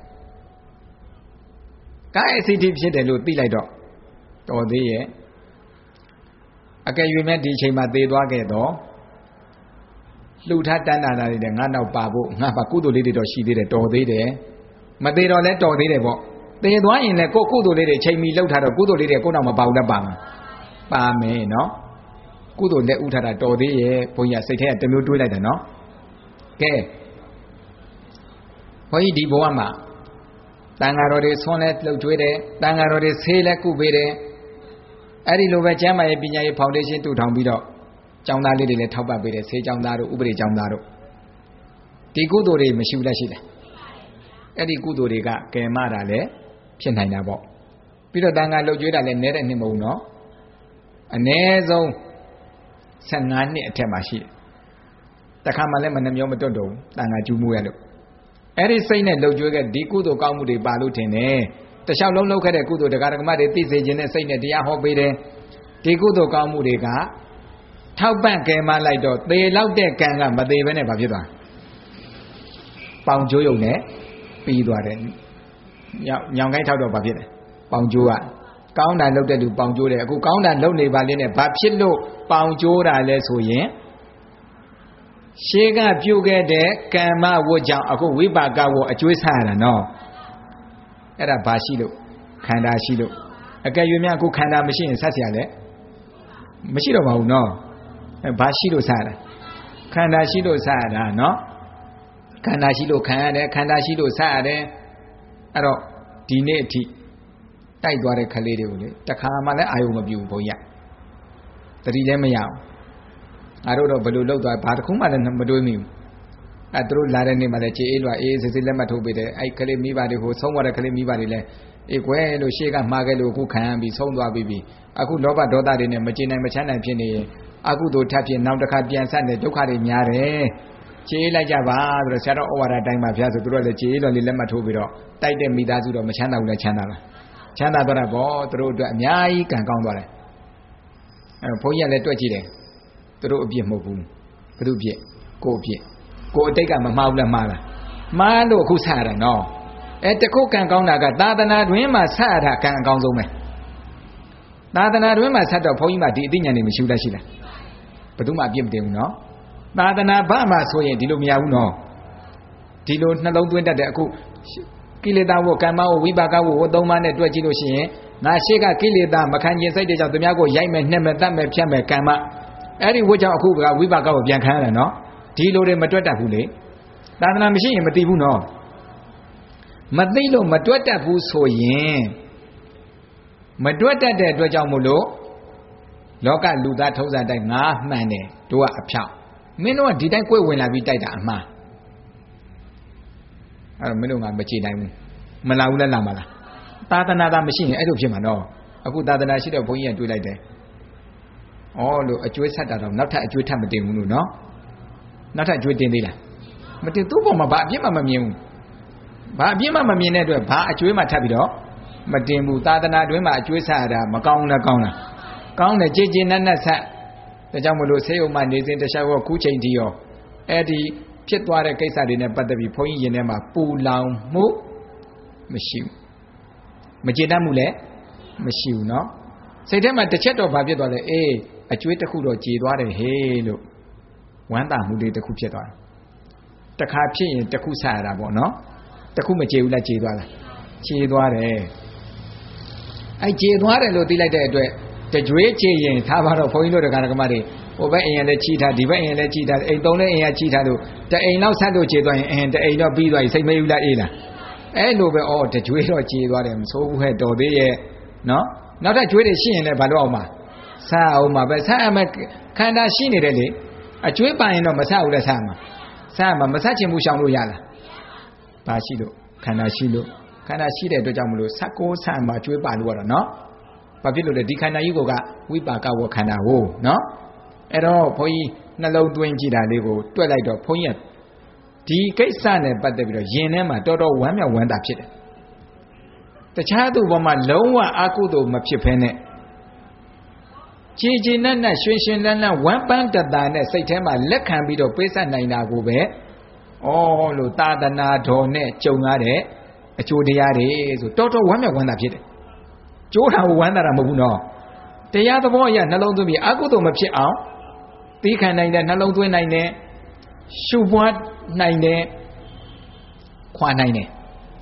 [SPEAKER 1] ကာယစိတ္တိဖြစ်တယ်လို့သိလိုက်တော့တော်သေးရဲ့အကယ်၍မဲ့ဒီအချိန်မှာသေသွားခဲ့တော့လှူထားတန်းတာတွေနဲ့ငါနောက်ပါဖို့ငါပါကုသိုလ်လေးတွေတော့ရှိသေးတယ်တော်သေးတယ်မသေးတော့လဲတော်သေးတယ်ပေါ့သေသွားရင်လည်းကိုကုသိုလ်လေးတွေချိန်မီလှုပ်ထားတော့ကုသိုလ်လေးတွေကိုနောက်မပါဘူးလားပါမှာပါမယ်နော်ကုသိုလ်လက်ဥထားတာတော်သေးရဲ့ဘုန်းကြီးစိတ်ထဲကတမျိုးတွေးလိုက်တယ်နော်ကဲဘုန်းကြီးဒီဘဝမှာတန်ဃာတော်တွေဆွမ်းလဲလှုပ်ကြွေးတယ်တန်ဃာတော်တွေဆေးလဲကုပေးတယ်အဲ့ဒီလိုပဲကျမ်းမာရေးပညာရေးဖောင်ဒေးရှင်းတူထောင်ပြီးတော့ကျောင်းသားလေးတွေလည်းထောက်ပံ့ပေးတယ်ဆေးကျောင်းသားတို့ဥပဒေကျောင်းသားတို့ဒီကုသိုလ်တွေမရှိဘူးလားရှိတယ်အဲ့ဒီကုသိုလ်တွေကကယ်မတာလည်းဖြစ်နိုင်တာပေါ့ပြီးတော့တန်ခါလှုပ်ကြွေးတာလည်းနည်းတဲ့နှစ်မဟုတ်နော်အနည်းဆုံး15နှစ်အထက်မှာရှိတယ်တခါမှလည်းမနှမျောမတွတ်တော့ဘူးတန်ခါကျူးမှုရလို့အဲ့ဒီစိတ်နဲ့လှုပ်ကြွေးခဲ့ဒီကုသိုလ်ကောင်းမှုတွေပါလို့ထင်တယ်တခြားလုံးလှုပ်ခဲ့တဲ့ကုသိုလ်တရားဓမ္မတွေသိစေခြင်းနဲ့စိတ်နဲ့တရားဟောပေးတယ်ဒီကုသိုလ်ကောင်းမှုတွေကထောက်ပံ့ကယ်မလိုက်တော့သေလောက်တဲ့ကံကမသေးဘဲနဲ့ဘာဖြစ်သွားပေါင်ကျိုးယုံနဲ့ပြီးသွားတယ်ညောင်ကိုင်းထောက်တော့ဘာဖြစ်လဲပေါင်ကျိုးကကောင်းတာလုပ်တဲ့လူပေါင်ကျိုးတယ်အခုကောင်းတာလုပ်နေပါလေနဲ့ဘာဖြစ်လို့ပေါင်ကျိုးတာလဲဆိုရင်ရှေးကပြုတ်ခဲ့တဲ့ကမ္မဝတ်ကြောင့်အခုဝိပါကဝတ်အကျွေးဆရတာနော်အဲ့ဒါဘာရှိလို့ခန္ဓာရှိလို့အကယ်၍များအခုခန္ဓာမရှိရင်ဆက်เสียလဲမရှိတော့ပါဘူးနော်ဘာရှိလို့ဆရတာခန္ဓာရှိလို့ဆရတာနော်ခန္ဓာရှိလို့ခံရတယ်ခန္ဓာရှိလို့ဆရတယ်အဲ့တော့ဒီနေ့အထိတိုက်သွားတဲ့ခလေးတွေကိုလေတခါမှလည်းအာယုံမပြူဘုန်းကြီးတတိလည်းမရအောင်အားတို့တော့ဘယ်လိုလုပ်သွားဘာတစ်ခုမှလည်းမတွေးမိဘူးအဲ့တို့လာတဲ့နေ့မှလည်းခြေအေးလွားအေးစစ်စစ်လက်မှတ်ထုတ်ပေးတယ်အဲ့ခလေးမိဘတွေကိုဆုံးသွားတဲ့ခလေးမိဘတွေလည်းအေးကွယ်လို့ရှေ့ကမှားခဲ့လို့အခုခံရပြီးဆုံးသွားပြီအခုလောဘဒေါသတွေနဲ့မကျေနိုင်မချမ်းနိုင်ဖြစ်နေရင်အခုတို့ထပ်ဖြစ်နောက်တစ်ခါပြန်ဆက်နေဒုက္ခတွေများတယ်ခြေအေးလိုက်ကြပါဆိုတော့ဆရာတော်ဩဝါဒတိုင်းမှာဖျားဆိုတို့လည်းခြေအေးလွားလေးလက်မှတ်ထိုးပြီးတော့တိုက်တဲ့မိသားစုတော့မချမ်းသာဘူးလားချမ်းသာလားချမ်းသာတော့တာပေါ့တို့အတွက်အများကြီးကံကောင်းသွားတယ်အဲ့ဘုန်းကြီးကလည်းတွက်ကြည့်တယ်တို့အပြစ်မဟုတ်ဘူးဘု து ပြစ်ကိုအပြစ်ကိုအတိတ်ကမမှားဘူးလားမှားလားမှားလို့အခုဆက်ရတာနော်တခုကံကောင်းတာကသာသနာတွင်မှာဆက်ရတာကံအကောင်းဆုံးပဲသာသနာတွင်မှာဆက်တော့ဘုန်းကြီးမှဒီအသိဉာဏ်တွေမရှိဘူးလားရှိလားဘယ်သူမှအပြစ်မတင်ဘူးနော်သာသနာဘာမှဆိုရင်ဒီလိုမရဘူးနော်ဒီလိုနှလုံးသွင်းတတ်တဲ့အခုကိလေသာဝကမ္မဝဝိပါကဝသုံးပါးနဲ့တွက်ကြည့်လို့ရှိရင်ငါရှေ့ကကိလေသာမခံကျင်စိတ်တွေကြောင့်သူများကိုရိုက်မယ်နှက်မယ်တတ်မယ်ဖြတ်မယ်ကမ္မအဲ့ဒီဝတ်ကြောင့်အခုကဝိပါကဝပြန်ခံရတာနော်ဒီလိုတွေမတွက်တတ်ဘူးလေသာသနာမရှိရင်မသိဘူးနော်မသိလို့မတွက်တတ်ဘူးဆိုရင်မတွက်တတ်တဲ့အတွက်ကြောင့်မို့လို့လောကလူသားထုံးစံတိုင်းငါမှန်တယ်တို့ကအဖြောက်မင်းတို့ကဒီတိုင်းကိုယ်ဝင်လာပြီးတိုက်တာအမှားအဲ့တော့မင်းတို့ကမကြည်နိုင်ဘူးမလာဘူးလားလာမလားသာသနာသာမရှိရင်အဲ့လိုဖြစ်မှာနော်အခုသာသနာရှိတော့ဘုန်းကြီးကတွေးလိုက်တယ်ဩလို့အကျွေးဆက်တာတော့နောက်ထပ်အကျွေးထပ်မတင်ဘူးလို့နော်နောက်ထပ်အကျွေးတင်သေးလားမတင်သူ့ပေါ်မှာဘာအပြစ်မှမမြင်ဘူးဘာအပြစ်မှမမြင်တဲ့အတွက်ဘာအကျွေးမှထပ်ပြီးတော့မတင်ဘူးသာသနာတွင်မှာအကျွေးဆက်ရတာမကောင်းလားကောင်းလားကောင်းတယ်ကြည်ကြည်နက်နက်ဆက်ဒါကြောင့်မလို့ဆေးဥမှနေစဉ်တခြားရောခုချိန်တီရောအဲ့ဒီဖြစ်သွားတဲ့ကိစ္စတွေနဲ့ပတ်သက်ပြီးဘုန်းကြီးရင်ထဲမှာပူလောင်မှုမရှိဘူးမကျေနပ်မှုလည်းမရှိဘူးเนาะစိတ်ထဲမှာတစ်ချက်တော့ဘာဖြစ်သွားလဲအေးအကျွေးတစ်ခုတော့ကြေသွားတယ်ဟေးလို့ဝမ်းသာမှုလေးတစ်ခုဖြစ်သွားတယ်တစ်ခါဖြစ်ရင်တစ်ခုဆက်ရတာပေါ့เนาะတစ်ခုမကြေဘူးလားကြေသွားလားကြေသွားတယ်အဲ့ကြေသွားတယ်လို့သိလိုက်တဲ့အတွက်တကြွေးကြေရင်ထားပါတော့ဘုန်းကြီးတို့တရားဓမ္မတွေဟိုဘက်အိမ်ရလည်းချီထားဒီဘက်အိမ်ရလည်းချီထားအိမ်သုံးတဲ့အိမ်ရချီထားလို့တအိမ်လောက်ဆက်လို့ကြေသွားရင်တအိမ်တော့ပြီးသွားပြီစိတ်မယူလားအေးလားအဲ့လိုပဲဩတကြွေးတော့ကြေသွားတယ်မဆိုးဘူးဟဲ့တော်သေးရဲ့နော်နောက်ထပ်ကြွေးတွေရှိရင်လည်းဘာလို့အောင်မှာဆက်အောင်မှာပဲဆက်အမယ်ခန္ဓာရှိနေတယ်လေအကြွေးပိုင်ရင်တော့မဆက်ဘူးလဲဆက်မှာဆက်မှာမဆက်ချင်ဘူးရှောင်လို့ရလားဘာရှိလို့ခန္ဓာရှိလို့ခန္ဓာရှိတဲ့အတွက်ကြောင့်မလို့ဆက်ကိုဆက်မှာကြွေးပါလို့ရတော့နော်ဘာဖြစ်လို့လဲဒီခန္ဓာကြီးကဝိပါကဝခန္ဓာဟိုနော်အဲ့တော့ဘုန်းကြီးနှလုံးသွင်းကြည့်တာလေးကိုတွက်လိုက်တော့ဘုန်းကြီးဒီကိစ္စနဲ့ပတ်သက်ပြီးတော့ယင်ထဲမှာတော်တော်ဝမ်းမြောက်ဝမ်းသာဖြစ်တယ်တခြားသူဘက်မှာလုံးဝအာကုသို့မဖြစ်ဖ ೇನೆ ကြည်ကြည်နက်နက်ရွှင်ရွှင်လန်းလန်းဝမ်းပန်းတတာနဲ့စိတ်ထဲမှာလက်ခံပြီးတော့ပေးဆက်နိုင်တာကိုပဲဩလို့သာသနာတော်နဲ့ကြုံရတဲ့အကျိုးတရားတွေဆိုတော်တော်ဝမ်းမြောက်ဝမ်းသာဖြစ်တယ်ကျိုးတာကိုဝမ်းသာတာမဟုတ်ဘူးနော်တရားသဘောအရနှလုံးသွင်းပြီးအာကုသို့မဖြစ်အောင်သီးခံနိုင်တဲ့နှလုံးသွင်းနိုင်တဲ့ရှုပွားနိုင်တဲ့ခွာနိုင်တယ်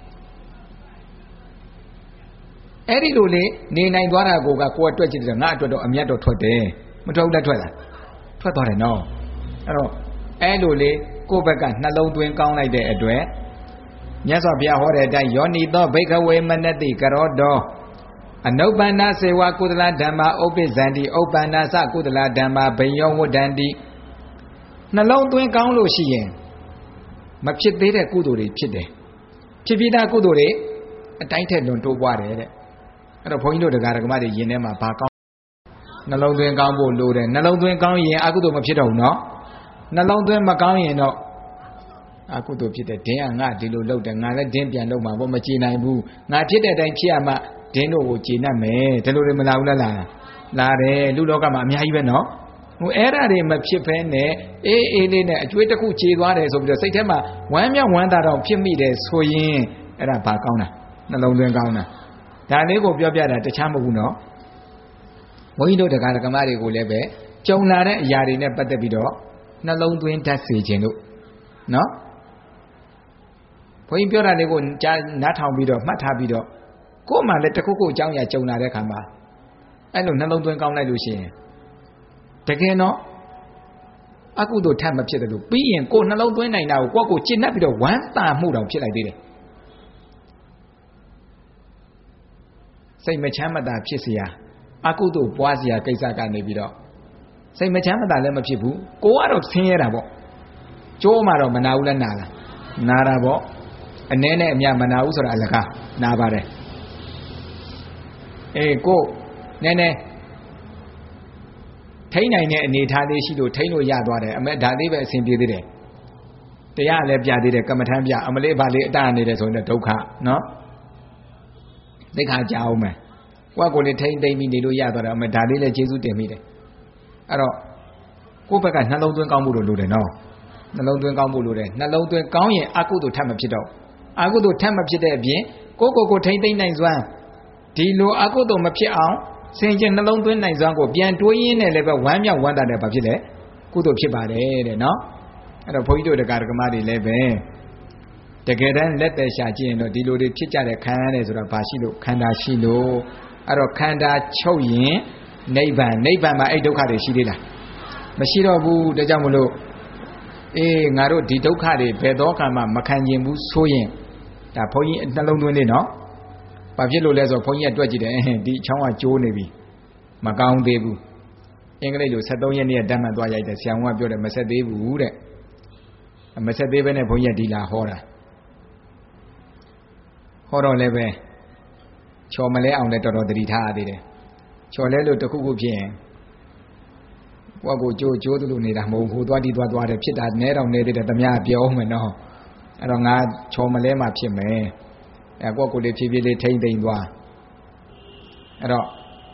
[SPEAKER 1] အဲ့ဒီလိုလေနေနိုင်သွားတာကိုကိုယ်အတွက်ကြည့်တယ်ငါအတွက်တော့အမျက်တော့ထွက်တယ်မထွက်ဘူးလားထွက်လားထွက်သွားတယ်နော်အဲ့တော့အဲ့လိုလေကိုယ့်ဘက်ကနှလုံးသွင်းကောင်းလိုက်တဲ့အတွက်မြတ်စွာဘုရားဟောတဲ့အတိုင်းယောနိသောဘိက္ခဝေမနတိကရောတောအနုပ္ပန္နစေဝကုသလဓမ္မာဥပ္ပိဇန္တိဥပ္ပန္နသကုသလဓမ္မာဘိယောဝတ္တန္တိနှလုံးသွင်းကောင်းလို့ရှိရင်မဖြစ်သေးတဲ့ကုသိုလ်တွေဖြစ်တယ်ဖြစ်ပြီးသားကုသိုလ်တွေအတိုင်းထက်လွန်တိုးပွားတယ်တဲ့အဲ့တော့ဘုန်းကြီးတို့တရားဓမ္မတွေယင်ထဲမှာဘာကောင်းနှလုံးသွင်းကောင်းဖို့လိုတယ်နှလုံးသွင်းကောင်းရင်အကုသိုလ်မဖြစ်တော့ဘူးเนาะနှလုံးသွင်းမကောင်းရင်တော့အကုသိုလ်ဖြစ်တဲ့ဒင်းကငါဒီလိုလုပ်တယ်ငါလည်းဒင်းပြန်လုပ်မှာပေါ့မကြည်နိုင်ဘူးငါဖြစ်တဲ့အတိုင်းဖြစ်ရမှဒင်းတို့ကိုကြည်နှံ့မယ်ဒီလိုတွေမလာဘူးလားလာတယ်လူလောကမှာအများကြီးပဲเนาะဟိုအဲ့ဒါတွေမဖြစ်ဘဲနဲ့အေးအေးလေးနဲ့အကျွေးတစ်ခုခြေသွားတယ်ဆိုပြီးတော့စိတ်ထဲမှာဝမ်းမြောက်ဝမ်းသာတော့ဖြစ်မိတယ်ဆိုရင်အဲ့ဒါဘာကောင်းတာနှလုံးသွင်းကောင်းတာဒါလေးကိုပြောပြတာတခြားမဟုတ်ဘူးเนาะဘုန်းကြီးတို့တရားဓမ္မတွေကိုလည်းပဲကြုံလာတဲ့အရာတွေနဲ့ပတ်သက်ပြီးတော့နှလုံးသွင်းတတ်စေခြင်းလို့เนาะဘုန်းကြီးပြောတာလေးကိုကြားနားထောင်ပြီးတော့မှတ်ထားပြီးတော့ကိုယ်မှလည်းတစ်ခုခုအကြောင်းအရာကြုံလာတဲ့အခါမှာအဲ့လိုနှလုံးသွင်းကောင်းလိုက်လို့ရှိရင်တကယ်တော့အကုသိုလ်ထပ်မဖြစ်တယ်လို့ပြီးရင်ကိုယ်နှလုံးသွင်းနိုင်တာကိုကိုယ့်ကိုကျင့်တတ်ပြီးတော့ဝမ်းသာမှုတောင်ဖြစ်လိုက်သေးတယ်စိတ်မချမ်းမသာဖြစ်เสียအကုသိုလ်ပွားเสียကိစ္စကနေပြီးတော့စိတ်မချမ်းမသာလည်းမဖြစ်ဘူးကိုကတော့ဆင်းရဲတာပေါ့ကျိုးမှတော့မနာဘူးလဲနာလားနာတာပေါ့အနည်းနဲ့အများမနာဘူးဆိုတာအလကားနာပါတယ်အေးကိုနည်းနည်းထိန်းနိုင်တဲ့အနေထားလေးရှိလို့ထိန်းလို့ရသွားတယ်အမေဒါလေးပဲအဆင်ပြေသေးတယ်တရားလည်းပြသေးတယ်ကမ္မထမ်းပြအမလေးဘာလေးအတနေတယ်ဆိုရင်ဒုက္ခနော်သိခါကြအောင်မယ်ကိုယ့်ကိုယ်လေးထိန်းသိမ့်ပြီးနေလို့ရသွားတယ်အမေဒါလေးလည်းကျေးဇူးတင်မိတယ်အဲ့တော့ကိုယ့်ဘက်ကနှလုံးသွင်းကောင်းမှုလိုတယ်နော်နှလုံးသွင်းကောင်းမှုလိုတယ်နှလုံးသွင်းကောင်းရင်အကုသိုလ်ထပ်မဖြစ်တော့အကုသိုလ်ထပ်မဖြစ်တဲ့အပြင်ကိုယ့်ကိုယ်ထိန်းသိမ့်နိုင်စွမ်းဒီလိုအကုသိုလ်မဖြစ်အောင်စင်ကျင်နှလုံးသွင်းနိုင်စွမ်းကိုပြန်တွေးရင်းနဲ့လည်းပဲဝမ်းမြောက်ဝမ်းသာတယ်ဘာဖြစ်လဲကုသိုလ်ဖြစ်ပါတယ်တဲ့နော်အဲ့တော့ဘုန်းကြီးတို့တရားဓမ္မတွေလည်းပဲတကယ်တမ်းလက်သက်ရှာကြည့်ရင်တော့ဒီလိုတွေဖြစ်ကြတဲ့ခန္ဓာနဲ့ဆိုတာဘာရှိလို့ခန္ဓာရှိလို့အဲ့တော့ခန္ဓာချုပ်ရင်နိဗ္ဗာန်မှာအဲ့ဒုက္ခတွေရှိသေးလားမရှိတော့ဘူးဒါကြောင့်မလို့အေးငါတို့ဒီဒုက္ခတွေဘယ်တော့မှမခံကျင်ဘူးဆိုရင်ဒါဘုန်းကြီးနှလုံးသွင်းလေးနော်ဘာဖြစ်လို့လဲဆိုတော့ဘုန်းကြီးကတွက်ကြည့်တယ်ဒီအချောင်းကကျိုးနေပြီမကောင်းသေးဘူးအင်္ဂလိပ်လို73ရက်နေ့ဓာတ်မှန်သွားရိုက်တယ်ဆရာဝန်ကပြောတယ်မဆက်သေးဘူးတဲ့မဆက်သေးဘဲနဲ့ဘုန်းကြီးကဒီလာဟောတာဟောတော့လည်းပဲချော်မလဲအောင်လည်းတော်တော်သတိထားရသေးတယ်ချော်လဲလို့တခုခုဖြစ်ရင်ကိုယ့်ကိုကြိုးသလိုနေတာမဟုတ်ဘူးသွားတယ်ဖြစ်တာနဲတော့နေသေးတယ်တမယပြောမယ်နော်အဲ့တော့ငါချော်မလဲမှဖြစ်မယ်အဲ့ကိုယ့်ကိုယ်လေးဖြည်းဖြည်းလေးထိမ့်သိမ့်သွားအဲ့တော့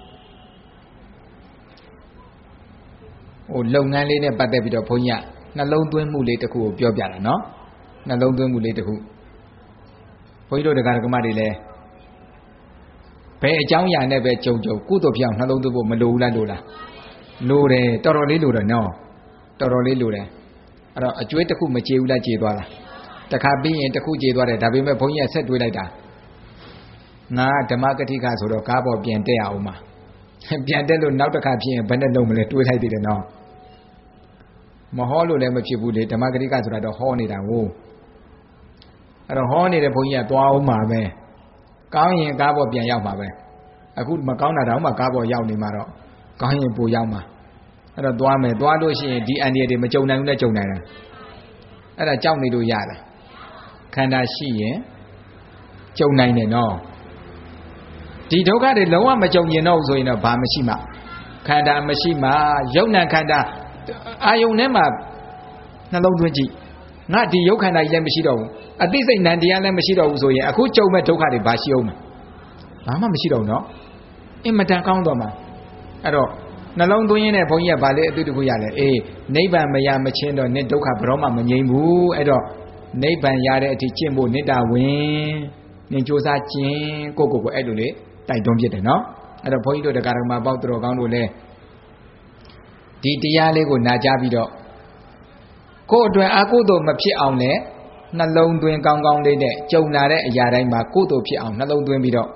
[SPEAKER 1] ဟိုလုပ်ငန်းလေးနဲ့ပတ်သက်ပြီးတော့ဘုန်းကြီးကနှလုံးသွင်းမှုလေးတစ်ခုကိုပြောပြတာနော်နှလုံးသွင်းမှုလေးတစ်ခုဘုန်းကြီးတို့တရားဓမ္မတွေလည်းဘယ်အကြောင်းအရာနဲ့ပဲကြုံကုသိုလ်ပြောင်းနှလုံးသွင်းဖို့မလိုဘူးလားလိုတယ်တော်တော်လေးလိုတယ်နော်တော်တော်လေးလိုတယ်အဲ့တော့အကျွေးတစ်ခုမကြေဘူးလားကြေသွားလားတခါပြီးရင်တစ်ခုကြေသွားတယ်ဒါပေမဲ့ဘုန်းကြီးကဆက်တွေးလိုက်တာငါဓမ္မကတိကဆိုတော့ကားပေါ်ပြန်တက်အောင်ပါပြန်တက်လို့နောက်တစ်ခါဖြစ်ရင်ဘယ်နဲ့လုံးမလဲတွေးလိုက်သေးတယ်နော်မဟောလို့လည်းမဖြစ်ဘူးလေဓမ္မကတိကဆိုတာတော့ဟောနေတာကိုအဲ့တော့ဟောနေတဲ့ဘုန်းကြီးကသွားအောင်ပါပဲကောင်းရင်ကားပေါ်ပြန်ရောက်ပါပဲအခုမကောင်းတာတော့မှကားပေါ်ရောက်နေမှာတော့ကောင်းရင်ပိုရောက်မှာအဲ့တော့သွားမယ်သွားလို့ရှိရင်ဒီအန္တရာယ်တွေမကြုံနိုင်ဘူးနဲ့ကြုံနိုင်တာအဲ့ဒါကြောက်နေလို့ရတာခန္ဓာရှိရင်ကြုံနိုင်တယ်နော်ဒီဒုက္ခတွေလုံးဝမကြုံရင်တော့ဆိုရင်တော့ဘာမရှိမှခန္ဓာမရှိမှယုံနာခန္ဓာအာယုန်ထဲမှာနှလုံးသွင်းကြည့်ငါဒီယုတ်ခန္ဓာကြီးလည်းမရှိတော့ဘူးအသိစိတ်နံတရားလည်းမရှိတော့ဘူးဆိုရင်အခုကြုံမဲ့ဒုက္ခတွေဘာရှိအောင်မလဲဘာမှမရှိတော့ဘူးနော်အင်မတန်ကောင်းတော့မှာအဲ့တော့နှလုံးသွင်းရင်းနဲ့ဘုန်းကြီးကဗာလေအတူတခုရလဲအေးနိဗ္ဗာန်မရမချင်းတော့နိဒုက္ခဘယ်တော့မှမငြိမ်းဘူးအဲ့တော့နိဗ္ဗာန်ရတဲ့အထိကျင့်ဖို့နိတ္တဝင်နင်ကြိုးစားခြင်းကိုအဲ့လိုလေတိုက်တွန်းဖြစ်တယ်နော်အဲ့တော့ဘုန်းကြီးတို့တရားဓမ္မပေါက်တော်ကောင်းတို့လည်းဒီတရားလေးကိုနာကြားပြီးတော့ကိုယ့်အတွက်အကုသိုလ်မဖြစ်အောင်လည်းနှလုံးသွင်းကောင်းကောင်းလေးနဲ့ကြုံလာတဲ့အရာတိုင်းမှာကုသိုလ်ဖြစ်အောင်နှလုံးသွင်းပြီးတော့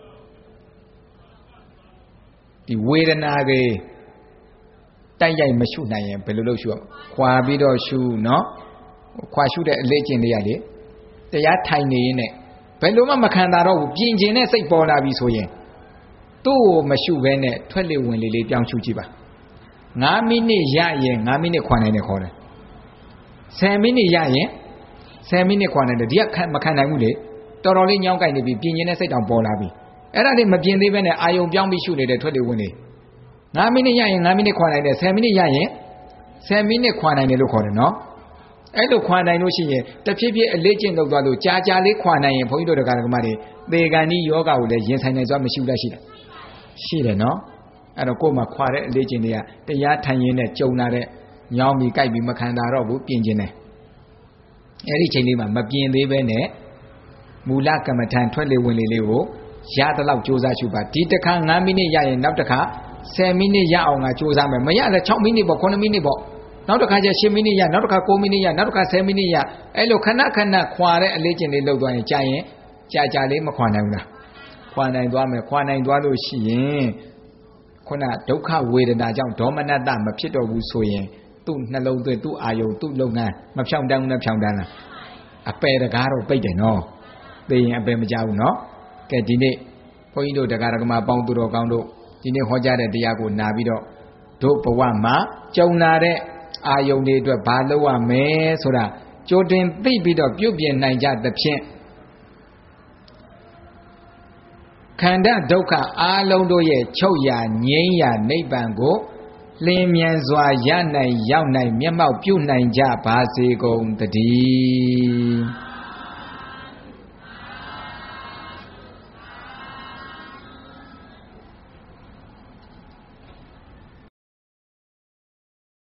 [SPEAKER 1] ဒီဝေဒနာတွေတိုက်ရိုက်မရှုနိုင်ရင်ဘယ်လိုလုပ်ရှုအောင်ခွာပြီးတော့ရှုနော်ခွာရှုတဲ့အလေးကျင့်လေးရလေတရားထိုင်နေရင်နဲ့ဘယ်လိုမှမခံတာတော့ဘူးပြင်ကျင်တဲ့စိတ်ပေါ်လာပြီဆိုရင်သူ့ကိုမရှုဘဲနဲ့ထွက်လေဝင်လေလေးပြောင်းရှုကြည့်ပါ9မိနစ်ရရင်9မိနစ်ခွာနိုင်တယ်ခေါ်တယ်10မိနစ်ရရင်10မိနစ်ခွာနိုင်တယ်ဒီကမခံနိုင်ဘူးလေတော်တော်လေးညောင်းကြိုက်နေပြီပြင်ကျင်တဲ့စိတ်တောင်ပေါ်လာပြီအဲ့ဒါလေးမပြင်သေးဘဲနဲ့အာယုံပြောင်းပြီးရှုနေတဲ့ထွက်လေဝင်နေ9မိနစ်ရရင်9မိနစ်ခွာနိုင်တယ်10မိနစ်ရရင်10မိနစ်ခွာနိုင်တယ်လို့ခေါ်တယ်နော်အဲ့လိုခွာနိုင်လို့ရှိရင်တဖြည်းဖြည်းအလေးကျင့်လုပ်သွားလို့ကြာကြာလေးခွာနိုင်ရင်ဘုန်းကြီးတို့တရားဓမ္မတွေသေကံဤယောဂကိုလည်းရင်ဆိုင်နိုင်စွာမရှိဘူးလားရှိတယ်နော်အဲ့တော့ကိုယ်မှာခွာတဲ့အလေးကျင့်တွေကတရားထိုင်ရင်းနဲ့ကြုံလာတဲ့ညောင်းပြီးကြိုက်ပြီးမခံတာတော့ဘူးပြင်ကျင်တယ်အဲ့ဒီချိန်လေးမှာမပြင်သေးပဲနဲ့မူလကမ္မထံထွက်လေဝင်လေလေးကိုရတဲ့လောက်ကြိုးစားရှုပါဒီတစ်ခါ9မိနစ်ရရင်နောက်တစ်ခါ10မိနစ်ရအောင်ကကြိုးစားမယ်မရလည်း6မိနစ်ပေါ့9မိနစ်ပေါ့နောက်တစ်ခါကျ10မိနစ်ရနောက်တစ်ခါ9မိနစ်ရနောက်တစ်ခါ10မိနစ်ရအဲ့လိုခဏခဏခွာတဲ့အလေးကျင့်လေးလုပ်သွားရင်ကြာရင်ကြာလေးမခွာနိုင်ဘူးလားခွာနိုင်သွားမယ်ခွာနိုင်သွားလို့ရှိရင်ခုနဒုက္ခဝေဒနာကြောင့်ဒေါမနတမဖြစ်တော့ဘူးဆိုရင်သူ့နှလုံးသွင်းသူ့အာယုံသူ့လုပ်ငန်းမဖြောင့်တန်းဘူးနဲ့ဖြောင့်တန်းလားအပယ်တကားတော့ပိတ်တယ်နော်သိရင်အပယ်မကြဘူးနော်ကဲဒီနေ့ဘုန်းကြီးတို့တရားဓမ္မပေါင်းသူတော်ကောင်းတို့ဒီနေ့ဟောကြားတဲ့တရားကိုနာပြီးတော့တို့ဘဝမှာကြုံလာတဲ့အာယုန်တွေအတွက်ဘာလုပ်ရမလဲဆိုတာကြိုတင်သိပြီးတော့ပြုပြင်နိုင်ကြသဖြင့်ခန္ဓာဒုက္ခအာလုံးတို့ရဲ့ချုပ်ရာငြိမ်းရာနိဗ္ဗာန်ကိုလင်းမြန်စွာရနိုင်ရောက်နိုင်မျက်မှောက်ပြုနိုင်ကြပါစေကုန်တည်း